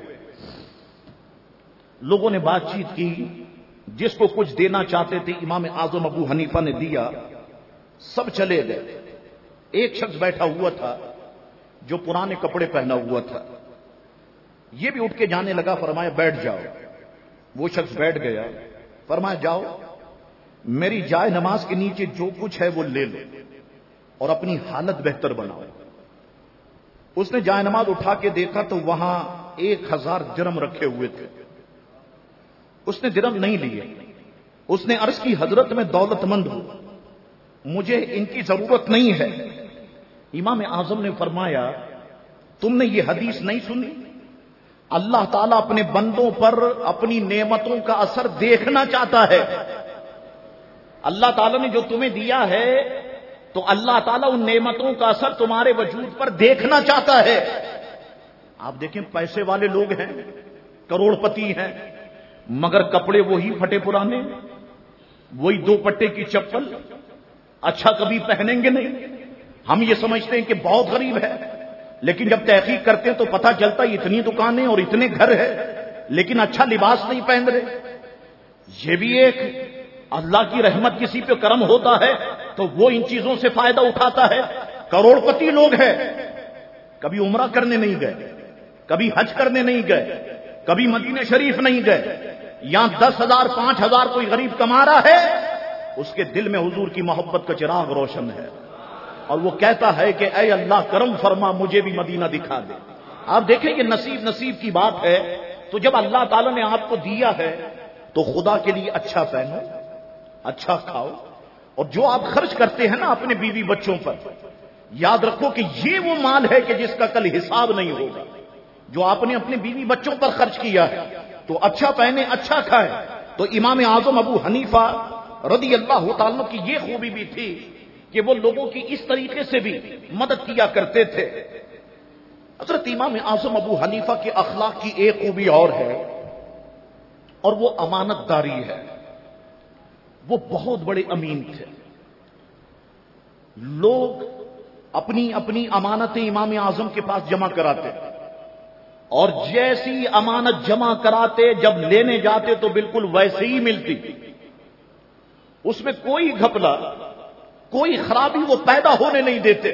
لوگوں نے بات چیت کی، جس کو کچھ دینا چاہتے تھے امام اعظم ابو حنیفہ نے دیا، سب چلے گئے۔ ایک شخص بیٹھا ہوا تھا جو پرانے کپڑے پہنا ہوا تھا، یہ بھی اٹھ کے جانے لگا، فرمایا بیٹھ جاؤ۔ وہ شخص بیٹھ گیا، فرمایا جاؤ میری جائے نماز کے نیچے جو کچھ ہے وہ لے لو اور اپنی حالت بہتر بناؤ۔ اس نے جائے نماز اٹھا کے دیکھا تو وہاں ایک ہزار درم رکھے ہوئے تھے، اس نے درم نہیں لیے، اس نے عرض کی حضرت میں دولت مند ہوں، مجھے ان کی ضرورت نہیں ہے۔ امام اعظم نے فرمایا تم نے یہ حدیث نہیں سنی؟ اللہ تعالیٰ اپنے بندوں پر اپنی نعمتوں کا اثر دیکھنا چاہتا ہے، اللہ تعالیٰ نے جو تمہیں دیا ہے تو اللہ تعالیٰ ان نعمتوں کا اثر تمہارے وجود پر دیکھنا چاہتا ہے۔ آپ دیکھیں پیسے والے لوگ ہیں، کروڑ پتی ہیں، مگر کپڑے وہی پھٹے پرانے، وہی دو پٹے کی چپل، اچھا کبھی پہنیں گے نہیں۔ ہم یہ سمجھتے ہیں کہ بہت غریب ہے، لیکن جب تحقیق کرتے ہیں تو پتہ چلتا ہے اتنی دکانیں اور اتنے گھر ہے لیکن اچھا لباس نہیں پہن رہے۔ یہ بھی ایک اللہ کی رحمت، کسی پہ کرم ہوتا ہے تو وہ ان چیزوں سے فائدہ اٹھاتا ہے۔ کروڑ پتی لوگ ہیں، کبھی عمرہ کرنے نہیں گئے، کبھی حج کرنے نہیں گئے، کبھی مدینہ شریف نہیں گئے، یہاں دس ہزار پانچ ہزار کوئی غریب کما رہا ہے، اس کے دل میں حضور کی محبت کا چراغ روشن ہے اور وہ کہتا ہے کہ اے اللہ کرم فرما، مجھے بھی مدینہ دکھا دے۔ آپ دیکھیں یہ نصیب نصیب کی بات ہے تو جب اللہ تعالیٰ نے آپ کو دیا ہے تو خدا کے لیے اچھا پہنو، اچھا کھاؤ، اور جو آپ خرچ کرتے ہیں نا اپنے بیوی بچوں پر، یاد رکھو کہ یہ وہ مال ہے کہ جس کا کل حساب نہیں ہوگا۔ جو آپ نے اپنے بیوی بچوں پر خرچ کیا ہے تو اچھا پہنے، اچھا کھائے۔ تو امام اعظم ابو حنیفہ رضی اللہ تعالیٰ کی یہ خوبی بھی تھی کہ وہ لوگوں کی اس طریقے سے بھی مدد کیا کرتے تھے۔ حضرت امام اعظم ابو حنیفہ کے اخلاق کی ایک خوبی اور ہے، اور وہ امانت داری ہے۔ وہ بہت بڑے امین تھے۔ لوگ اپنی اپنی امانتیں امام اعظم کے پاس جمع کراتے، اور جیسی امانت جمع کراتے جب لینے جاتے تو بالکل ویسے ہی ملتی، اس میں کوئی گھپلا، کوئی خرابی وہ پیدا ہونے نہیں دیتے۔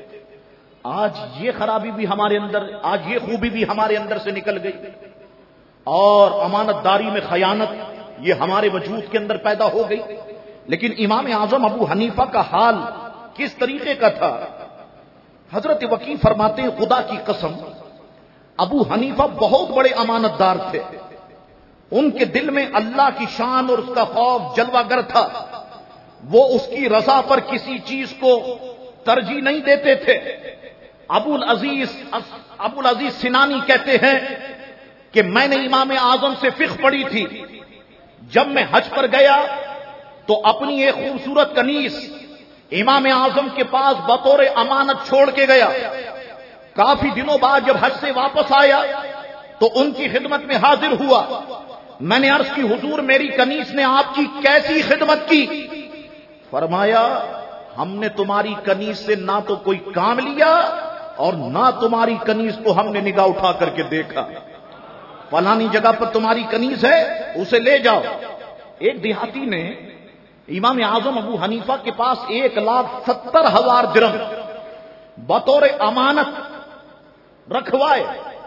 آج یہ خرابی بھی ہمارے اندر، آج یہ خوبی بھی ہمارے اندر سے نکل گئی، اور امانت داری میں خیانت یہ ہمارے وجود کے اندر پیدا ہو گئی۔ لیکن امام اعظم ابو حنیفہ کا حال کس طریقے کا تھا؟ حضرت وکیع فرماتے ہیں خدا کی قسم ابو حنیفہ بہت بڑے امانت دار تھے۔ ان کے دل میں اللہ کی شان اور اس کا خوف جلوہ گر تھا۔ وہ اس کی رضا پر کسی چیز کو ترجیح نہیں دیتے تھے۔ ابو العزیز ابو العزیز سنانی کہتے ہیں کہ میں نے امام اعظم سے فقہ پڑھی تھی۔ جب میں حج پر گیا تو اپنی ایک خوبصورت کنیز امام اعظم کے پاس بطور امانت چھوڑ کے گیا۔ کافی دنوں بعد جب حج سے واپس آیا تو ان کی خدمت میں حاضر ہوا۔ میں نے عرض کی حضور میری کنیز نے آپ کی کیسی خدمت کی؟ فرمایا ہم نے تمہاری کنیز سے نہ تو کوئی کام لیا اور نہ تمہاری کنیز کو ہم نے نگاہ اٹھا کر کے دیکھا۔ فلانی جگہ پر تمہاری کنیز ہے، اسے لے جاؤ۔ ایک دیہاتی نے امام اعظم ابو حنیفہ کے پاس ایک لاکھ ستر ہزار درہم بطور امانت رکھوائے۔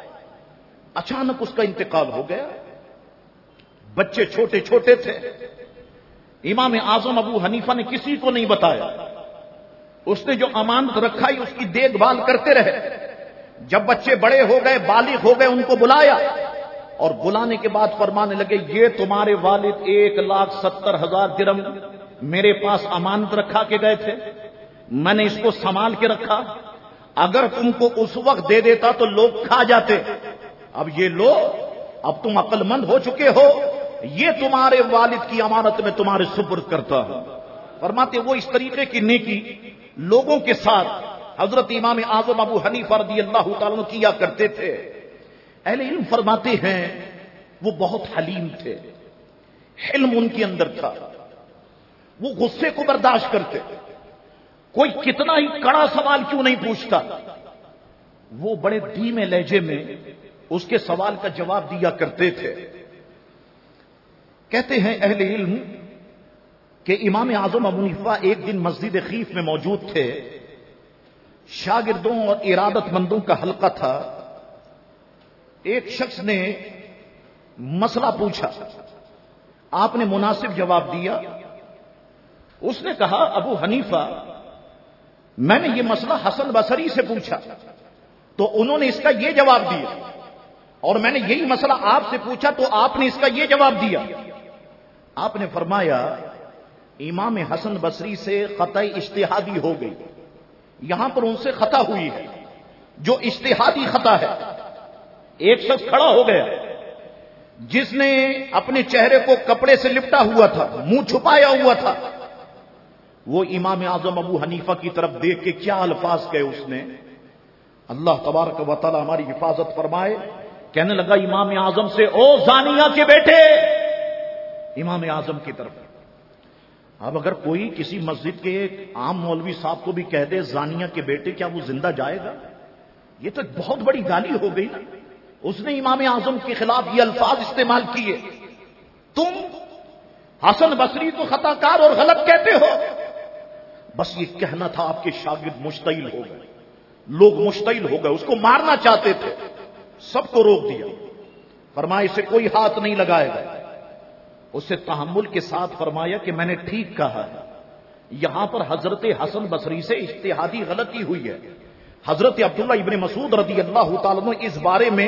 اچانک اس کا انتقال ہو گیا۔ بچے چھوٹے چھوٹے تھے۔ امام اعظم ابو حنیفہ نے کسی کو نہیں بتایا۔ اس نے جو امانت رکھائی اس کی دیکھ بھال کرتے رہے۔ جب بچے بڑے ہو گئے، بالغ ہو گئے، ان کو بلایا، اور بلانے کے بعد فرمانے لگے یہ تمہارے والد ایک لاکھ ستر ہزار درہم میرے پاس امانت رکھا کے گئے تھے، میں نے اس کو سنبھال کے رکھا، اگر تم کو اس وقت دے دیتا تو لوگ کھا جاتے، اب یہ لو، اب تم عقل مند ہو چکے ہو، یہ تمہارے والد کی امانت میں تمہارے سپرد کرتا ہوں۔ فرماتے وہ اس طریقے کی نیکی لوگوں کے ساتھ حضرت امام اعظم ابو حنیفہ رضی اللہ تعالیٰ عنہ کیا کرتے تھے۔ اہل علم فرماتے ہیں وہ بہت حلیم تھے، حلم ان کے اندر تھا، وہ غصے کو برداشت کرتے، کوئی کتنا ہی کڑا سوال کیوں نہیں پوچھتا، وہ بڑے دھیمے لہجے میں اس کے سوال کا جواب دیا کرتے تھے۔ کہتے ہیں اہل علم کہ امام اعظم ابو حنیفہ ایک دن مسجد خیف میں موجود تھے، شاگردوں اور ارادت مندوں کا حلقہ تھا۔ ایک شخص نے مسئلہ پوچھا، آپ نے مناسب جواب دیا۔ اس نے کہا ابو حنیفہ میں نے یہ مسئلہ حسن بصری سے پوچھا تو انہوں نے اس کا یہ جواب دیا، اور میں نے یہی مسئلہ آپ سے پوچھا تو آپ نے اس کا یہ جواب دیا۔ آپ نے فرمایا امام حسن بصری سے خطا اجتہادی ہو گئی، یہاں پر ان سے خطا ہوئی ہے جو اجتہادی خطا ہے۔ ایک شخص کھڑا ہو گیا جس نے اپنے چہرے کو کپڑے سے لپٹا ہوا تھا، منہ چھپایا ہوا تھا، وہ امام اعظم ابو حنیفہ کی طرف دیکھ کے کیا الفاظ کہے اس نے، اللہ تبارک و تعالی ہماری حفاظت فرمائے، کہنے لگا امام اعظم سے او زانیہ کے بیٹے، امام اعظم کی طرف۔ اب اگر کوئی کسی مسجد کے ایک عام مولوی صاحب کو بھی کہہ دے زانیہ کے بیٹے، کیا وہ زندہ جائے گا؟ یہ تو بہت بڑی گالی ہو گئی نا۔ اس نے امام اعظم کے خلاف یہ الفاظ استعمال کیے، تم حسن بصری کو خطا کار اور غلط کہتے ہو۔ بس یہ کہنا تھا، آپ کے شاگرد مشتعل ہو گئے، لوگ مشتعل ہو گئے، اس کو مارنا چاہتے تھے، سب کو روک دیا، فرمایا اسے کوئی ہاتھ نہیں لگائے گا۔ اسے تحمل کے ساتھ فرمایا کہ میں نے ٹھیک کہا ہے، یہاں پر حضرت حسن بصری سے اجتہادی غلطی ہوئی ہے۔ حضرت عبداللہ ابن مسعود رضی اللہ تعالیٰ عنہ اس بارے میں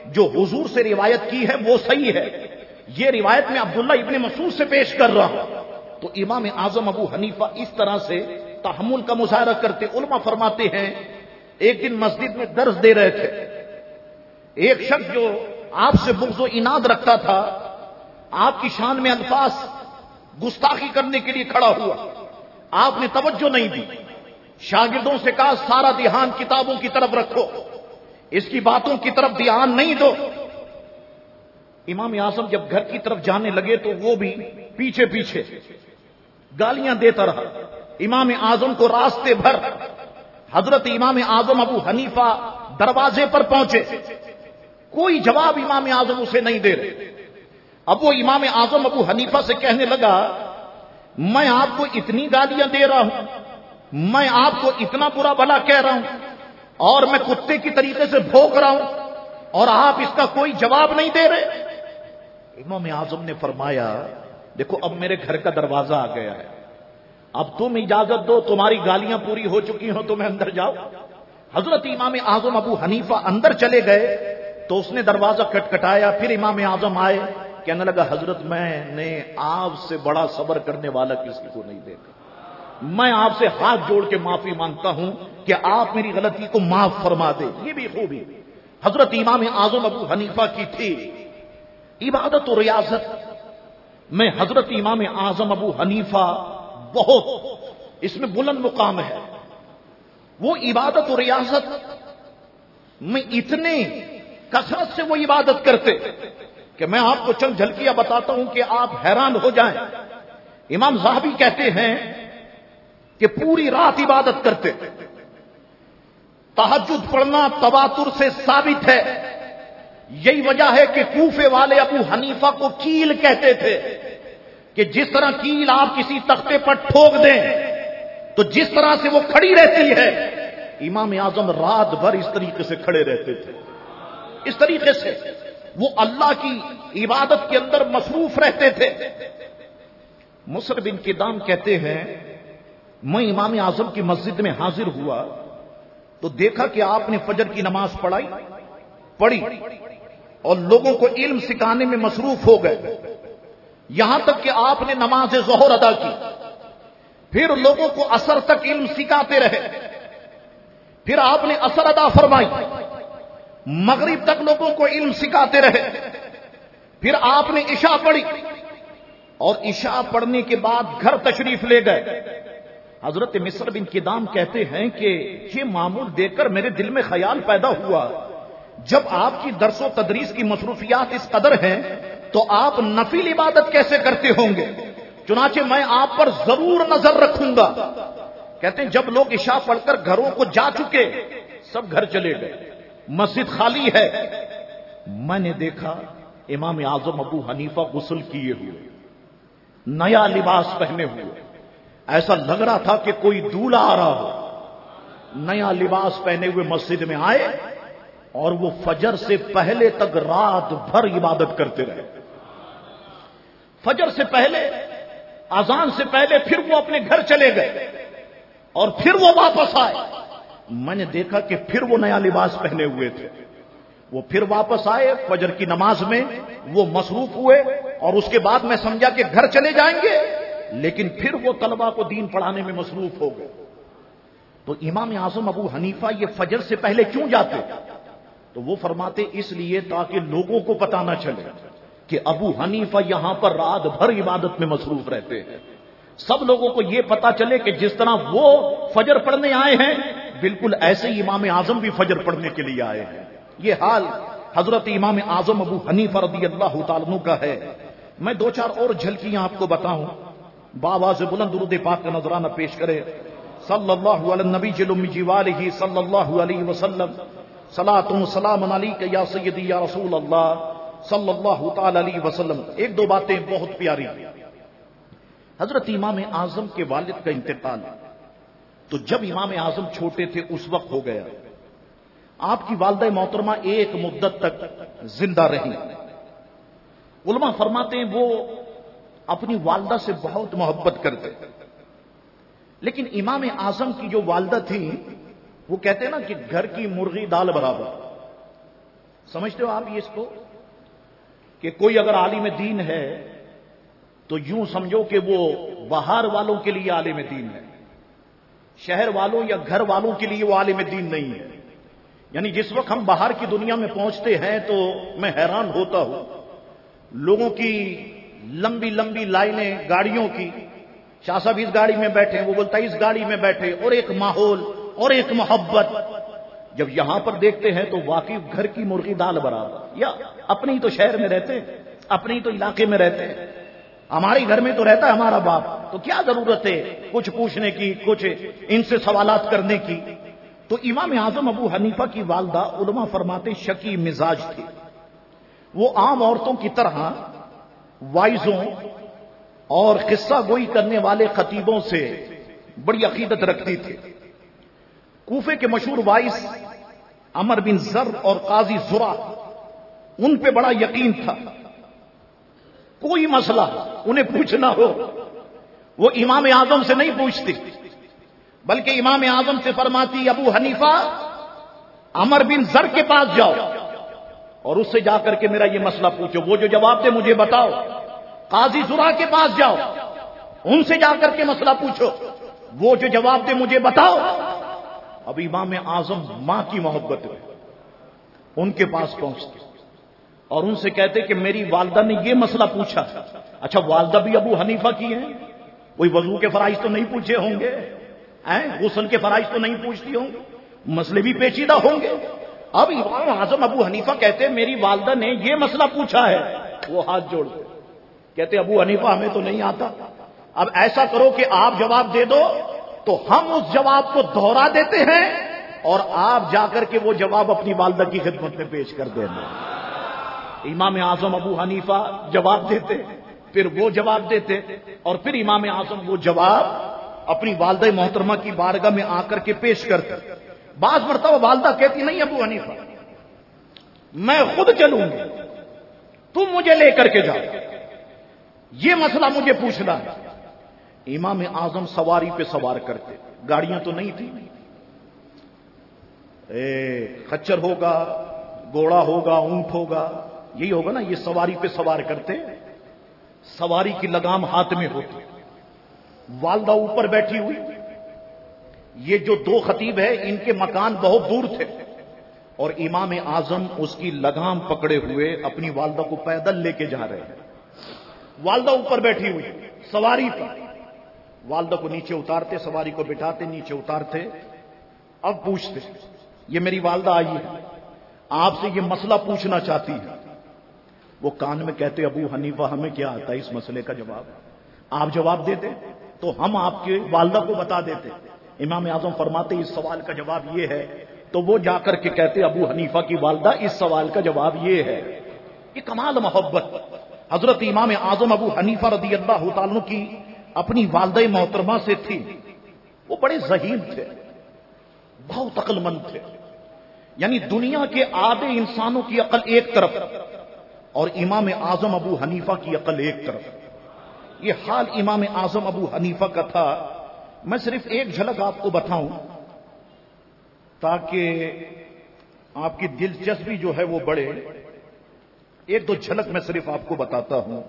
جو حضور سے روایت کی ہے وہ صحیح ہے، یہ روایت میں عبداللہ ابن مسعود سے پیش کر رہا ہوں۔ تو امام اعظم ابو حنیفہ اس طرح سے تحمل کا مظاہرہ کرتے۔ علماء فرماتے ہیں ایک دن مسجد میں درس دے رہے تھے، ایک شخص جو آپ سے بغض و عناد رکھتا تھا، آپ کی شان میں الفاظ گستاخی کرنے کے لیے کھڑا ہوا، آپ نے توجہ نہیں دی، شاگردوں سے کہا سارا دھیان کتابوں کی طرف رکھو، اس کی باتوں کی طرف دھیان نہیں دو۔ امام اعظم جب گھر کی طرف جانے لگے تو وہ بھی پیچھے پیچھے گالیاں دیتا رہا۔ امام اعظم کو راستے بھر حضرت امام اعظم ابو حنیفہ دروازے پر پہنچے، کوئی جواب امام اعظم اسے نہیں دے رہے۔ اب وہ امام اعظم ابو حنیفہ سے کہنے لگا میں آپ کو اتنی گالیاں دے رہا ہوں، میں آپ کو اتنا برا بھلا کہہ رہا ہوں، اور میں کتے کی طریقے سے بھونک رہا ہوں اور آپ اس کا کوئی جواب نہیں دے رہے۔ امام اعظم نے فرمایا دیکھو اب میرے گھر کا دروازہ آ گیا ہے، اب تم اجازت دو، تمہاری گالیاں پوری ہو چکی ہوں تو میں اندر جاؤں۔ حضرت امام اعظم ابو حنیفہ اندر چلے گئے تو اس نے دروازہ کٹکھٹایا، پھر امام اعظم آئے، کہنے لگا حضرت میں نے آپ سے بڑا صبر کرنے والا کسی کو نہیں دیکھا، میں آپ سے ہاتھ جوڑ کے معافی مانگتا ہوں کہ آپ میری غلطی کو معاف فرما دے۔ یہ بھی خوبی حضرت امام اعظم ابو حنیفہ کی تھی، عبادت و ریاضت میں حضرت امام اعظم ابو حنیفہ بہت اس میں بلند مقام ہے۔ وہ عبادت و ریاضت میں اتنے کثرت سے وہ عبادت کرتے کہ میں آپ کو چند جھلکیاں بتاتا ہوں کہ آپ حیران ہو جائیں۔ امام زاہبی کہتے ہیں کہ پوری رات عبادت کرتے، تہجد پڑھنا تواتر سے ثابت ہے، یہی وجہ ہے کہ کوفے والے ابو حنیفہ کو کیل کہتے تھے کہ جس طرح کیل آپ کسی تختے پر ٹھوک دیں تو جس طرح سے وہ کھڑی رہتی ہے، امام اعظم رات بھر اس طریقے سے کھڑے رہتے تھے، اس طریقے سے وہ اللہ کی عبادت کے اندر مصروف رہتے تھے۔ مصر بن کدام کہتے ہیں میں امام اعظم کی مسجد میں حاضر ہوا تو دیکھا کہ آپ نے فجر کی نماز پڑھائی پڑھی اور لوگوں کو علم سکھانے میں مصروف ہو گئے، یہاں تک کہ آپ نے نماز ظہر ادا کی، پھر لوگوں کو عصر تک علم سکھاتے رہے، پھر آپ نے عصر ادا فرمائی، مغرب تک لوگوں کو علم سکھاتے رہے، پھر آپ نے عشاء پڑھی اور عشاء پڑھنے کے بعد گھر تشریف لے گئے۔ حضرت مصر بن کدام کہتے ہیں کہ یہ معمول دیکھ کر میرے دل میں خیال پیدا ہوا جب آپ کی درس و تدریس کی مصروفیات اس قدر ہیں تو آپ نفل عبادت کیسے کرتے ہوں گے؟ چنانچہ میں آپ پر ضرور نظر رکھوں گا۔ کہتے ہیں جب لوگ عشاء پڑھ کر گھروں کو جا چکے، سب گھر چلے گئے، مسجد خالی ہے، میں نے دیکھا امام اعظم ابو حنیفہ غسل کیے ہوئے، نیا لباس پہنے ہوئے، ایسا لگ رہا تھا کہ کوئی دولہا آ رہا ہو، نیا لباس پہنے ہوئے مسجد میں آئے اور وہ فجر سے پہلے تک رات بھر عبادت کرتے رہے۔ فجر سے پہلے، اذان سے پہلے پھر وہ اپنے گھر چلے گئے اور پھر وہ واپس آئے، میں نے دیکھا کہ پھر وہ نیا لباس پہنے ہوئے تھے، وہ پھر واپس آئے، فجر کی نماز میں وہ مصروف ہوئے اور اس کے بعد میں سمجھا کہ گھر چلے جائیں گے، لیکن پھر وہ طلبہ کو دین پڑھانے میں مصروف ہو گئے۔ تو امام اعظم ابو حنیفہ یہ فجر سے پہلے کیوں جاتے؟ تو وہ فرماتے اس لیے تاکہ لوگوں کو پتہ نہ چلے کہ ابو حنیفہ یہاں پر رات بھر عبادت میں مصروف رہتے ہیں، سب لوگوں کو یہ پتہ چلے کہ جس طرح وہ فجر پڑھنے آئے ہیں بالکل ایسے ہی امام اعظم بھی فجر پڑھنے کے لیے آئے ہیں۔ یہ حال حضرت امام اعظم ابو حنیفہ رضی اللہ تعالیٰ عنہ کا ہے۔ میں دو چار اور جھلکیاں آپ کو بتاؤں، بآواز بلند درود پاک کا نذرانہ پیش کرے۔ صلی اللہ علی النبی المی والہ صلی اللہ علیہ وسلم، صلاۃ و سلام علیک یا سیدی یا رسول اللہ صلی اللہ تعالی علیہ وسلم۔ ایک دو باتیں بہت پیاری۔ حضرت امام اعظم کے والد کا انتقال تو جب امام اعظم چھوٹے تھے اس وقت ہو گیا، آپ کی والدہ محترمہ ایک مدت تک زندہ رہی۔ علماء فرماتے ہیں وہ اپنی والدہ سے بہت محبت کرتے، لیکن امام اعظم کی جو والدہ تھی وہ کہتے ہیں نا کہ گھر کی مرغی دال برابر، سمجھتے ہو آپ یہ اس کو کہ کوئی اگر عالم دین ہے تو یوں سمجھو کہ وہ باہر والوں کے لیے عالم دین ہے، شہر والوں یا گھر والوں کے لیے وہ عالم دین نہیں ہے. یعنی جس وقت ہم باہر کی دنیا میں پہنچتے ہیں تو میں حیران ہوتا ہوں، لوگوں کی لمبی لمبی لائنیں گاڑیوں کی، شاہ صاحب اس گاڑی میں بیٹھے، وہ بولتا ہے اس گاڑی میں بیٹھے، اور ایک ماحول اور ایک محبت. جب یہاں پر دیکھتے ہیں تو واقعی گھر کی مرغی دال برابر، یا اپنے ہی تو شہر میں رہتے ہیں، اپنے ہی تو علاقے میں رہتے ہیں، ہمارے گھر میں تو رہتا ہے ہمارا باپ، تو کیا ضرورت ہے کچھ پوچھنے کی، کچھ ان سے سوالات کرنے کی. تو امام اعظم ابو حنیفہ کی والدہ علماء فرماتے شکی مزاج تھی. وہ عام عورتوں کی طرح وائزوں اور قصہ گوئی کرنے والے خطیبوں سے بڑی عقیدت رکھتی تھی. کوفے کے مشہور وائز عمر بن زر اور قاضی زرع، ان پہ بڑا یقین تھا. کوئی مسئلہ انہیں پوچھنا ہو وہ امام اعظم سے نہیں پوچھتی، بلکہ امام اعظم سے فرماتی ابو حنیفہ عمر بن زر کے پاس جاؤ اور اس سے جا کر کے میرا یہ مسئلہ پوچھو، وہ جو جواب دے مجھے بتاؤ. قاضی زرع کے پاس جاؤ، ان سے جا کر کے مسئلہ پوچھو، وہ جو جواب دے مجھے بتاؤ. اب امام اعظم ماں کی محبت میں ان کے پاس پہنچتے اور ان سے کہتے کہ میری والدہ نے یہ مسئلہ پوچھا. اچھا والدہ بھی ابو حنیفہ کی ہیں، کوئی وضو کے فرائض تو نہیں پوچھے ہوں گے، غسل کے فرائض تو نہیں پوچھتی ہوں گے، مسئلے بھی پیچیدہ ہوں گے. اب امام اعظم ابو حنیفہ کہتے میری والدہ نے یہ مسئلہ پوچھا ہے. وہ ہاتھ جوڑتے کہتے ابو حنیفہ ہمیں تو نہیں آتا، اب ایسا کرو کہ آپ جواب دے دو تو ہم اس جواب کو دوہرا دیتے ہیں اور آپ جا کر کے وہ جواب اپنی والدہ کی خدمت میں پیش کر دینا. امام اعظم ابو حنیفہ جواب دیتے، پھر وہ جواب دیتے، اور پھر امام اعظم وہ جواب اپنی والدہ محترمہ کی بارگاہ میں آ کر کے پیش کرتے. بعض مرتبہ والدہ کہتی نہیں ابو حنیفہ میں خود چلوں گی، تم مجھے لے کر کے جاؤ، یہ مسئلہ مجھے پوچھنا ہے. امام اعظم سواری پہ سوار کرتے، گاڑیاں تو نہیں تھی، اے خچر ہوگا، گھوڑا ہوگا، اونٹ ہوگا، یہی ہوگا نا، یہ سواری پہ سوار کرتے، سواری کی لگام ہاتھ میں ہوتی، والدہ اوپر بیٹھی ہوئی. یہ جو دو خطیب ہے ان کے مکان بہت دور تھے اور امام اعظم اس کی لگام پکڑے ہوئے اپنی والدہ کو پیدل لے کے جا رہے ہیں. والدہ اوپر بیٹھی ہوئی سواری پر، والدہ کو نیچے اتارتے، سواری کو بٹھاتے، نیچے اتارتے. اب پوچھتے یہ میری والدہ آئی ہے، آپ سے یہ مسئلہ پوچھنا چاہتی ہے. وہ کان میں کہتے ابو حنیفہ ہمیں کیا آتا ہے اس مسئلے کا جواب، آپ جواب دیتے تو ہم آپ کے والدہ کو بتا دیتے. امام اعظم فرماتے اس سوال کا جواب یہ ہے، تو وہ جا کر کے کہتے ابو حنیفہ کی والدہ اس سوال کا جواب یہ ہے. یہ کمال محبت حضرت امام اعظم ابو حنیفہ رضی اللہ تعالیٰ کی اپنی والدہ محترمہ سے تھی. وہ بڑے ذہین تھے، بہت عقل مند تھے. یعنی دنیا کے آدھے انسانوں کی عقل ایک طرف اور امام اعظم ابو حنیفہ کی عقل ایک طرف. یہ حال امام اعظم ابو حنیفہ کا تھا. میں صرف ایک جھلک آپ کو بتاؤں تاکہ آپ کی دلچسپی جو ہے وہ بڑھے. ایک دو جھلک میں صرف آپ کو بتاتا ہوں.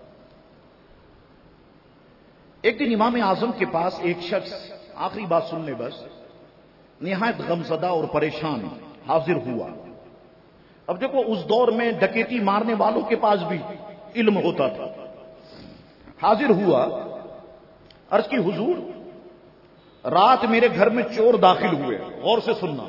ایک دن امام اعظم کے پاس ایک شخص، آخری بات سن لیں بس، نہایت غمزدہ اور پریشان حاضر ہوا. اب دیکھو اس دور میں ڈکیتی مارنے والوں کے پاس بھی علم ہوتا تھا. حاضر ہوا، عرض کی حضور رات میرے گھر میں چور داخل ہوئے، غور سے سننا،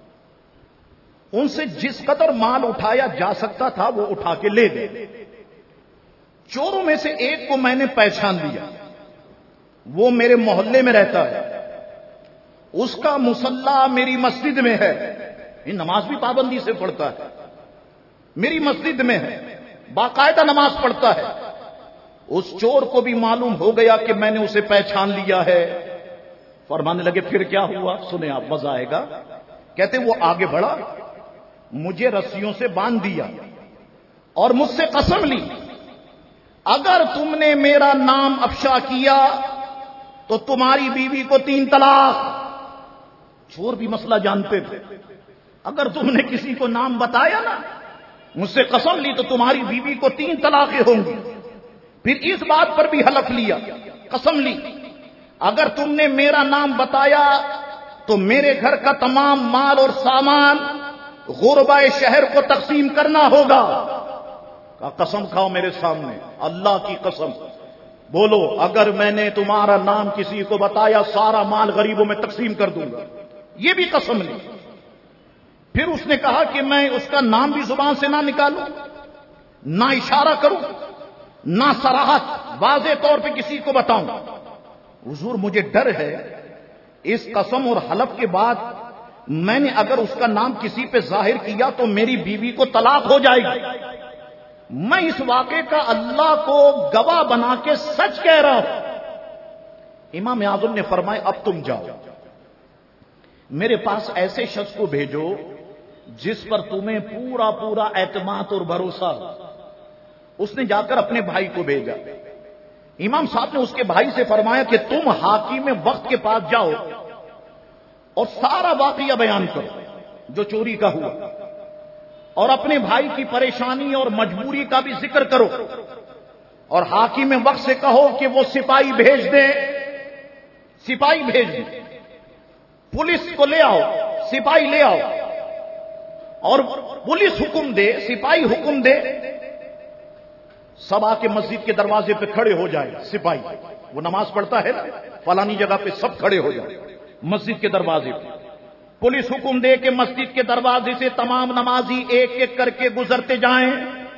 ان سے جس قدر مال اٹھایا جا سکتا تھا وہ اٹھا کے لے گئے. چوروں میں سے ایک کو میں نے پہچان لیا، وہ میرے محلے میں رہتا ہے، اس کا مصلی میری مسجد میں ہے، یہ نماز بھی پابندی سے پڑھتا ہے، میری مسجد میں ہے، باقاعدہ نماز پڑھتا ہے. اس چور کو بھی معلوم ہو گیا کہ میں نے اسے پہچان لیا ہے. فرمانے لگے پھر کیا ہوا، سنیں آپ، مزہ آئے گا. کہتے وہ آگے بڑھا، مجھے رسیوں سے باندھ دیا اور مجھ سے قسم لی اگر تم نے میرا نام افشا کیا تو تمہاری بیوی کو تین طلاق. چور بھی مسئلہ جانتے تھے. اگر تم نے کسی کو نام بتایا نا، مجھ سے قسم لی، تو تمہاری بیوی کو تین طلاقیں ہوں گی۔ پھر اس بات پر بھی حلف لیا، قسم لی، اگر تم نے میرا نام بتایا تو میرے گھر کا تمام مال اور سامان غربا شہر کو تقسیم کرنا ہوگا۔ قسم کھاؤ میرے سامنے، اللہ کی قسم، بولو اگر میں نے تمہارا نام کسی کو بتایا سارا مال غریبوں میں تقسیم کر دوں گا۔ یہ بھی قسم لی۔ پھر اس نے کہا کہ میں اس کا نام بھی زبان سے نہ نکالوں، نہ اشارہ کروں، نہ صراحت واضح طور پہ کسی کو بتاؤں۔ حضور مجھے ڈر ہے اس قسم اور حلف کے بعد میں نے اگر اس کا نام کسی پہ ظاہر کیا تو میری بیوی کو طلاق ہو جائے گی۔ میں اس واقعے کا اللہ کو گواہ بنا کے سچ کہہ رہا ہوں۔ امام اعظم نے فرمایا اب تم جاؤ، میرے پاس ایسے شخص کو بھیجو جس پر تمہیں پورا پورا اعتماد اور بھروسہ۔ اس نے جا کر اپنے بھائی کو بھیجا۔ امام صاحب نے اس کے بھائی سے فرمایا کہ تم حاکم وقت کے پاس جاؤ اور سارا واقعہ بیان کرو جو چوری کا ہوا، اور اپنے بھائی کی پریشانی اور مجبوری کا بھی ذکر کرو، اور حاکم وقت سے کہو کہ وہ سپاہی بھیج دے، سپاہی بھیج دے، پولیس کو لے آؤ، سپاہی لے آؤ، اور پولیس حکم دے، سپاہی حکم دے، سب آ کے مسجد کے دروازے پہ کھڑے ہو جائے۔ سپاہی وہ نماز پڑھتا ہے نا، فلانی جگہ پہ سب کھڑے ہو جائے مسجد کے دروازے پہ۔ پولیس حکم دے کہ مسجد کے دروازے سے تمام نمازی ایک ایک کر کے گزرتے جائیں،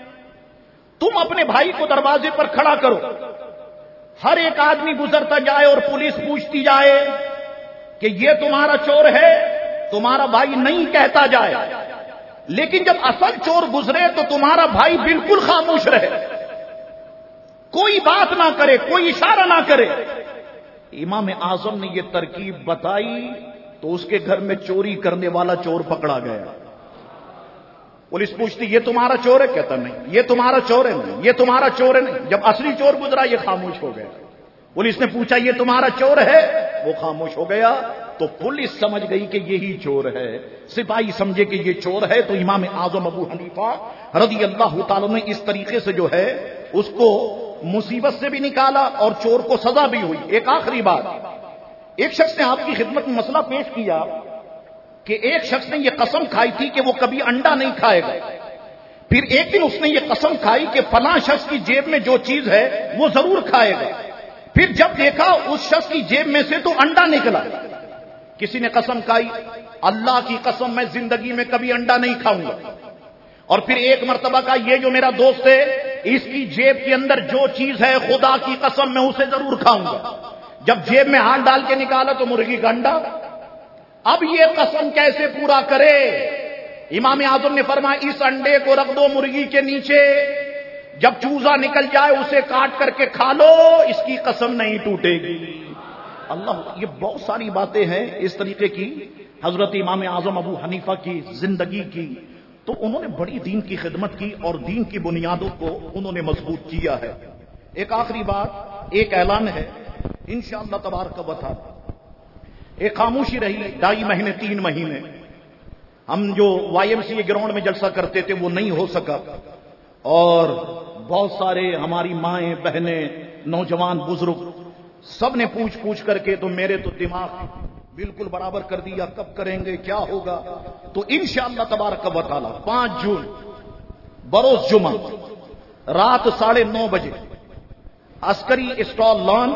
تم اپنے بھائی کو دروازے پر کھڑا کرو، ہر ایک آدمی گزرتا جائے اور پولیس پوچھتی جائے کہ یہ تمہارا چور ہے، تمہارا بھائی نہیں کہتا جائے، لیکن جب اصل چور گزرے تو تمہارا بھائی بالکل خاموش رہے، کوئی بات نہ کرے، کوئی اشارہ نہ کرے۔ امام اعظم نے یہ ترکیب بتائی تو اس کے گھر میں چوری کرنے والا چور پکڑا گیا۔ پولیس پوچھتی یہ تمہارا چور ہے؟ کہتا نہیں، یہ تمہارا چور ہے نہیں، یہ تمہارا چور ہے نہیں۔ جب اصلی چور گزرا یہ خاموش ہو گیا۔ پولیس نے پوچھا یہ تمہارا چور ہے؟ وہ خاموش ہو گیا۔ تو پولیس سمجھ گئی کہ یہی چور ہے، سپاہی سمجھے کہ یہ چور ہے، تو امام اعظم ابو حنیفہ رضی اللہ تعالیٰ نے اس طریقے سے جو ہے اس کو مصیبت سے بھی نکالا اور چور کو سزا بھی ہوئی۔ ایک آخری بات، ایک شخص نے آپ کی خدمت میں مسئلہ پیش کیا کہ ایک شخص نے یہ قسم کھائی تھی کہ وہ کبھی انڈا نہیں کھائے گا، پھر ایک دن اس نے یہ قسم کھائی کہ فلاں شخص کی جیب میں جو چیز ہے وہ ضرور کھائے گا، پھر جب دیکھا اس شخص کی جیب میں سے تو انڈا نکلا۔ کسی نے قسم کھائی اللہ کی قسم میں زندگی میں کبھی انڈا نہیں کھاؤں گا، اور پھر ایک مرتبہ کا یہ جو میرا دوست ہے اس کی جیب کے اندر جو چیز ہے خدا کی قسم میں اسے ضرور کھاؤں گا، جب جیب میں ہاتھ ڈال کے نکالا تو مرغی کا انڈا۔ اب یہ قسم کیسے پورا کرے؟ امام اعظم نے فرمایا اس انڈے کو رکھ دو مرغی کے نیچے، جب چوزا نکل جائے اسے کاٹ کر کے کھا لو، اس کی قسم نہیں ٹوٹے گی۔ اللہ، یہ بہت ساری باتیں ہیں اس طریقے کی حضرت امام اعظم ابو حنیفہ کی زندگی کی، تو انہوں نے بڑی دین کی خدمت کی اور دین کی بنیادوں کو انہوں نے مضبوط کیا ہے۔ ایک آخری بات، ایک اعلان ہے انشاءاللہ تبارک و تعالی۔ ایک خاموشی رہی ڈھائی مہینے تین مہینے، ہم جو Y M C A ground میں جلسہ کرتے تھے وہ نہیں ہو سکا، اور بہت سارے ہماری مائیں بہنیں نوجوان بزرگ سب نے پوچھ پوچھ کر کے تو میرے تو دماغ بالکل برابر کر دیا، کب کریں گے، کیا ہوگا۔ تو انشاءاللہ تبارک و تعالی پانچ جون بروز جمعہ رات ساڑھے نو بجے عسکری اسٹال لان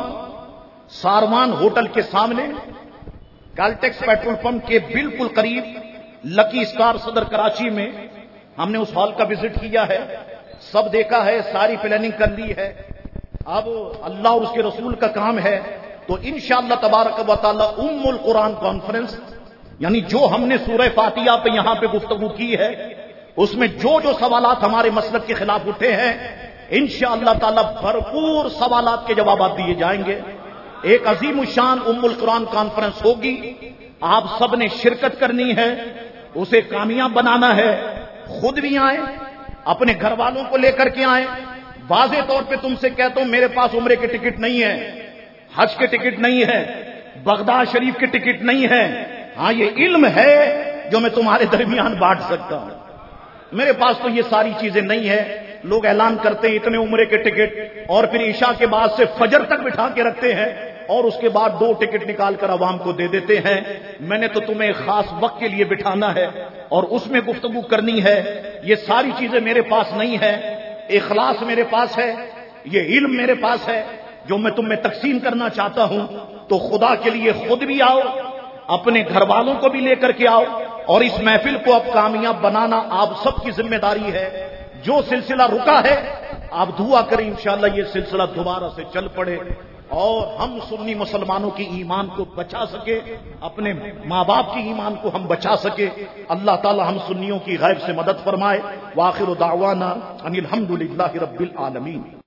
ساروان ہوٹل کے سامنے کالٹیکس پیٹرول پمپ کے بالکل قریب لکی اسٹار صدر کراچی میں ہم نے اس ہال کا وزٹ کیا ہے، سب دیکھا ہے، ساری پلاننگ کر لی ہے۔ اب اللہ اور اس کے رسول کا کام ہے، تو انشاءاللہ تبارک و تعالی ام القرآن کانفرنس، یعنی جو ہم نے سورہ فاتحہ پہ یہاں پہ گفتگو کی ہے اس میں جو جو سوالات ہمارے مسلک کے خلاف اٹھے ہیں انشاءاللہ تعالی بھرپور سوالات کے جوابات دیے جائیں گے۔ ایک عظیم الشان ام القرآن کانفرنس ہوگی، آپ سب نے شرکت کرنی ہے، اسے کامیاب بنانا ہے، خود بھی آئیں، اپنے گھر والوں کو لے کر کے آئیں۔ واضح طور پہ تم سے کہتا ہوں میرے پاس عمرے کے ٹکٹ نہیں ہے، حج کے ٹکٹ نہیں ہے، بغداد شریف کے ٹکٹ نہیں ہے، ہاں یہ علم ہے جو میں تمہارے درمیان بانٹ سکتا ہوں. میرے پاس تو یہ ساری چیزیں نہیں ہے. لوگ اعلان کرتے ہیں اتنے عمرے کے ٹکٹ اور پھر عشاء کے بعد سے فجر تک بٹھا کے رکھتے ہیں اور اس کے بعد دو ٹکٹ نکال کر عوام کو دے دیتے ہیں. میں نے تو تمہیں خاص وقت کے لیے بٹھانا ہے اور اس میں گفتگو کرنی ہے. یہ ساری چیزیں میرے پاس نہیں ہے. اخلاص میرے پاس ہے, یہ علم میرے پاس ہے جو میں تم میں تقسیم کرنا چاہتا ہوں. تو خدا کے لیے خود بھی آؤ, اپنے گھر والوں کو بھی لے کر کے آؤ, اور اس محفل کو اب کامیاب بنانا آپ سب کی ذمہ داری ہے. جو سلسلہ رکا ہے آپ دعا کریں انشاءاللہ یہ سلسلہ دوبارہ سے چل پڑے اور ہم سنی مسلمانوں کی ایمان کو بچا سکے, اپنے ماں باپ کی ایمان کو ہم بچا سکے. اللہ تعالی ہم سنیوں کی غیب سے مدد فرمائے. وآخر دعوانا ان الحمد للہ رب العالمین.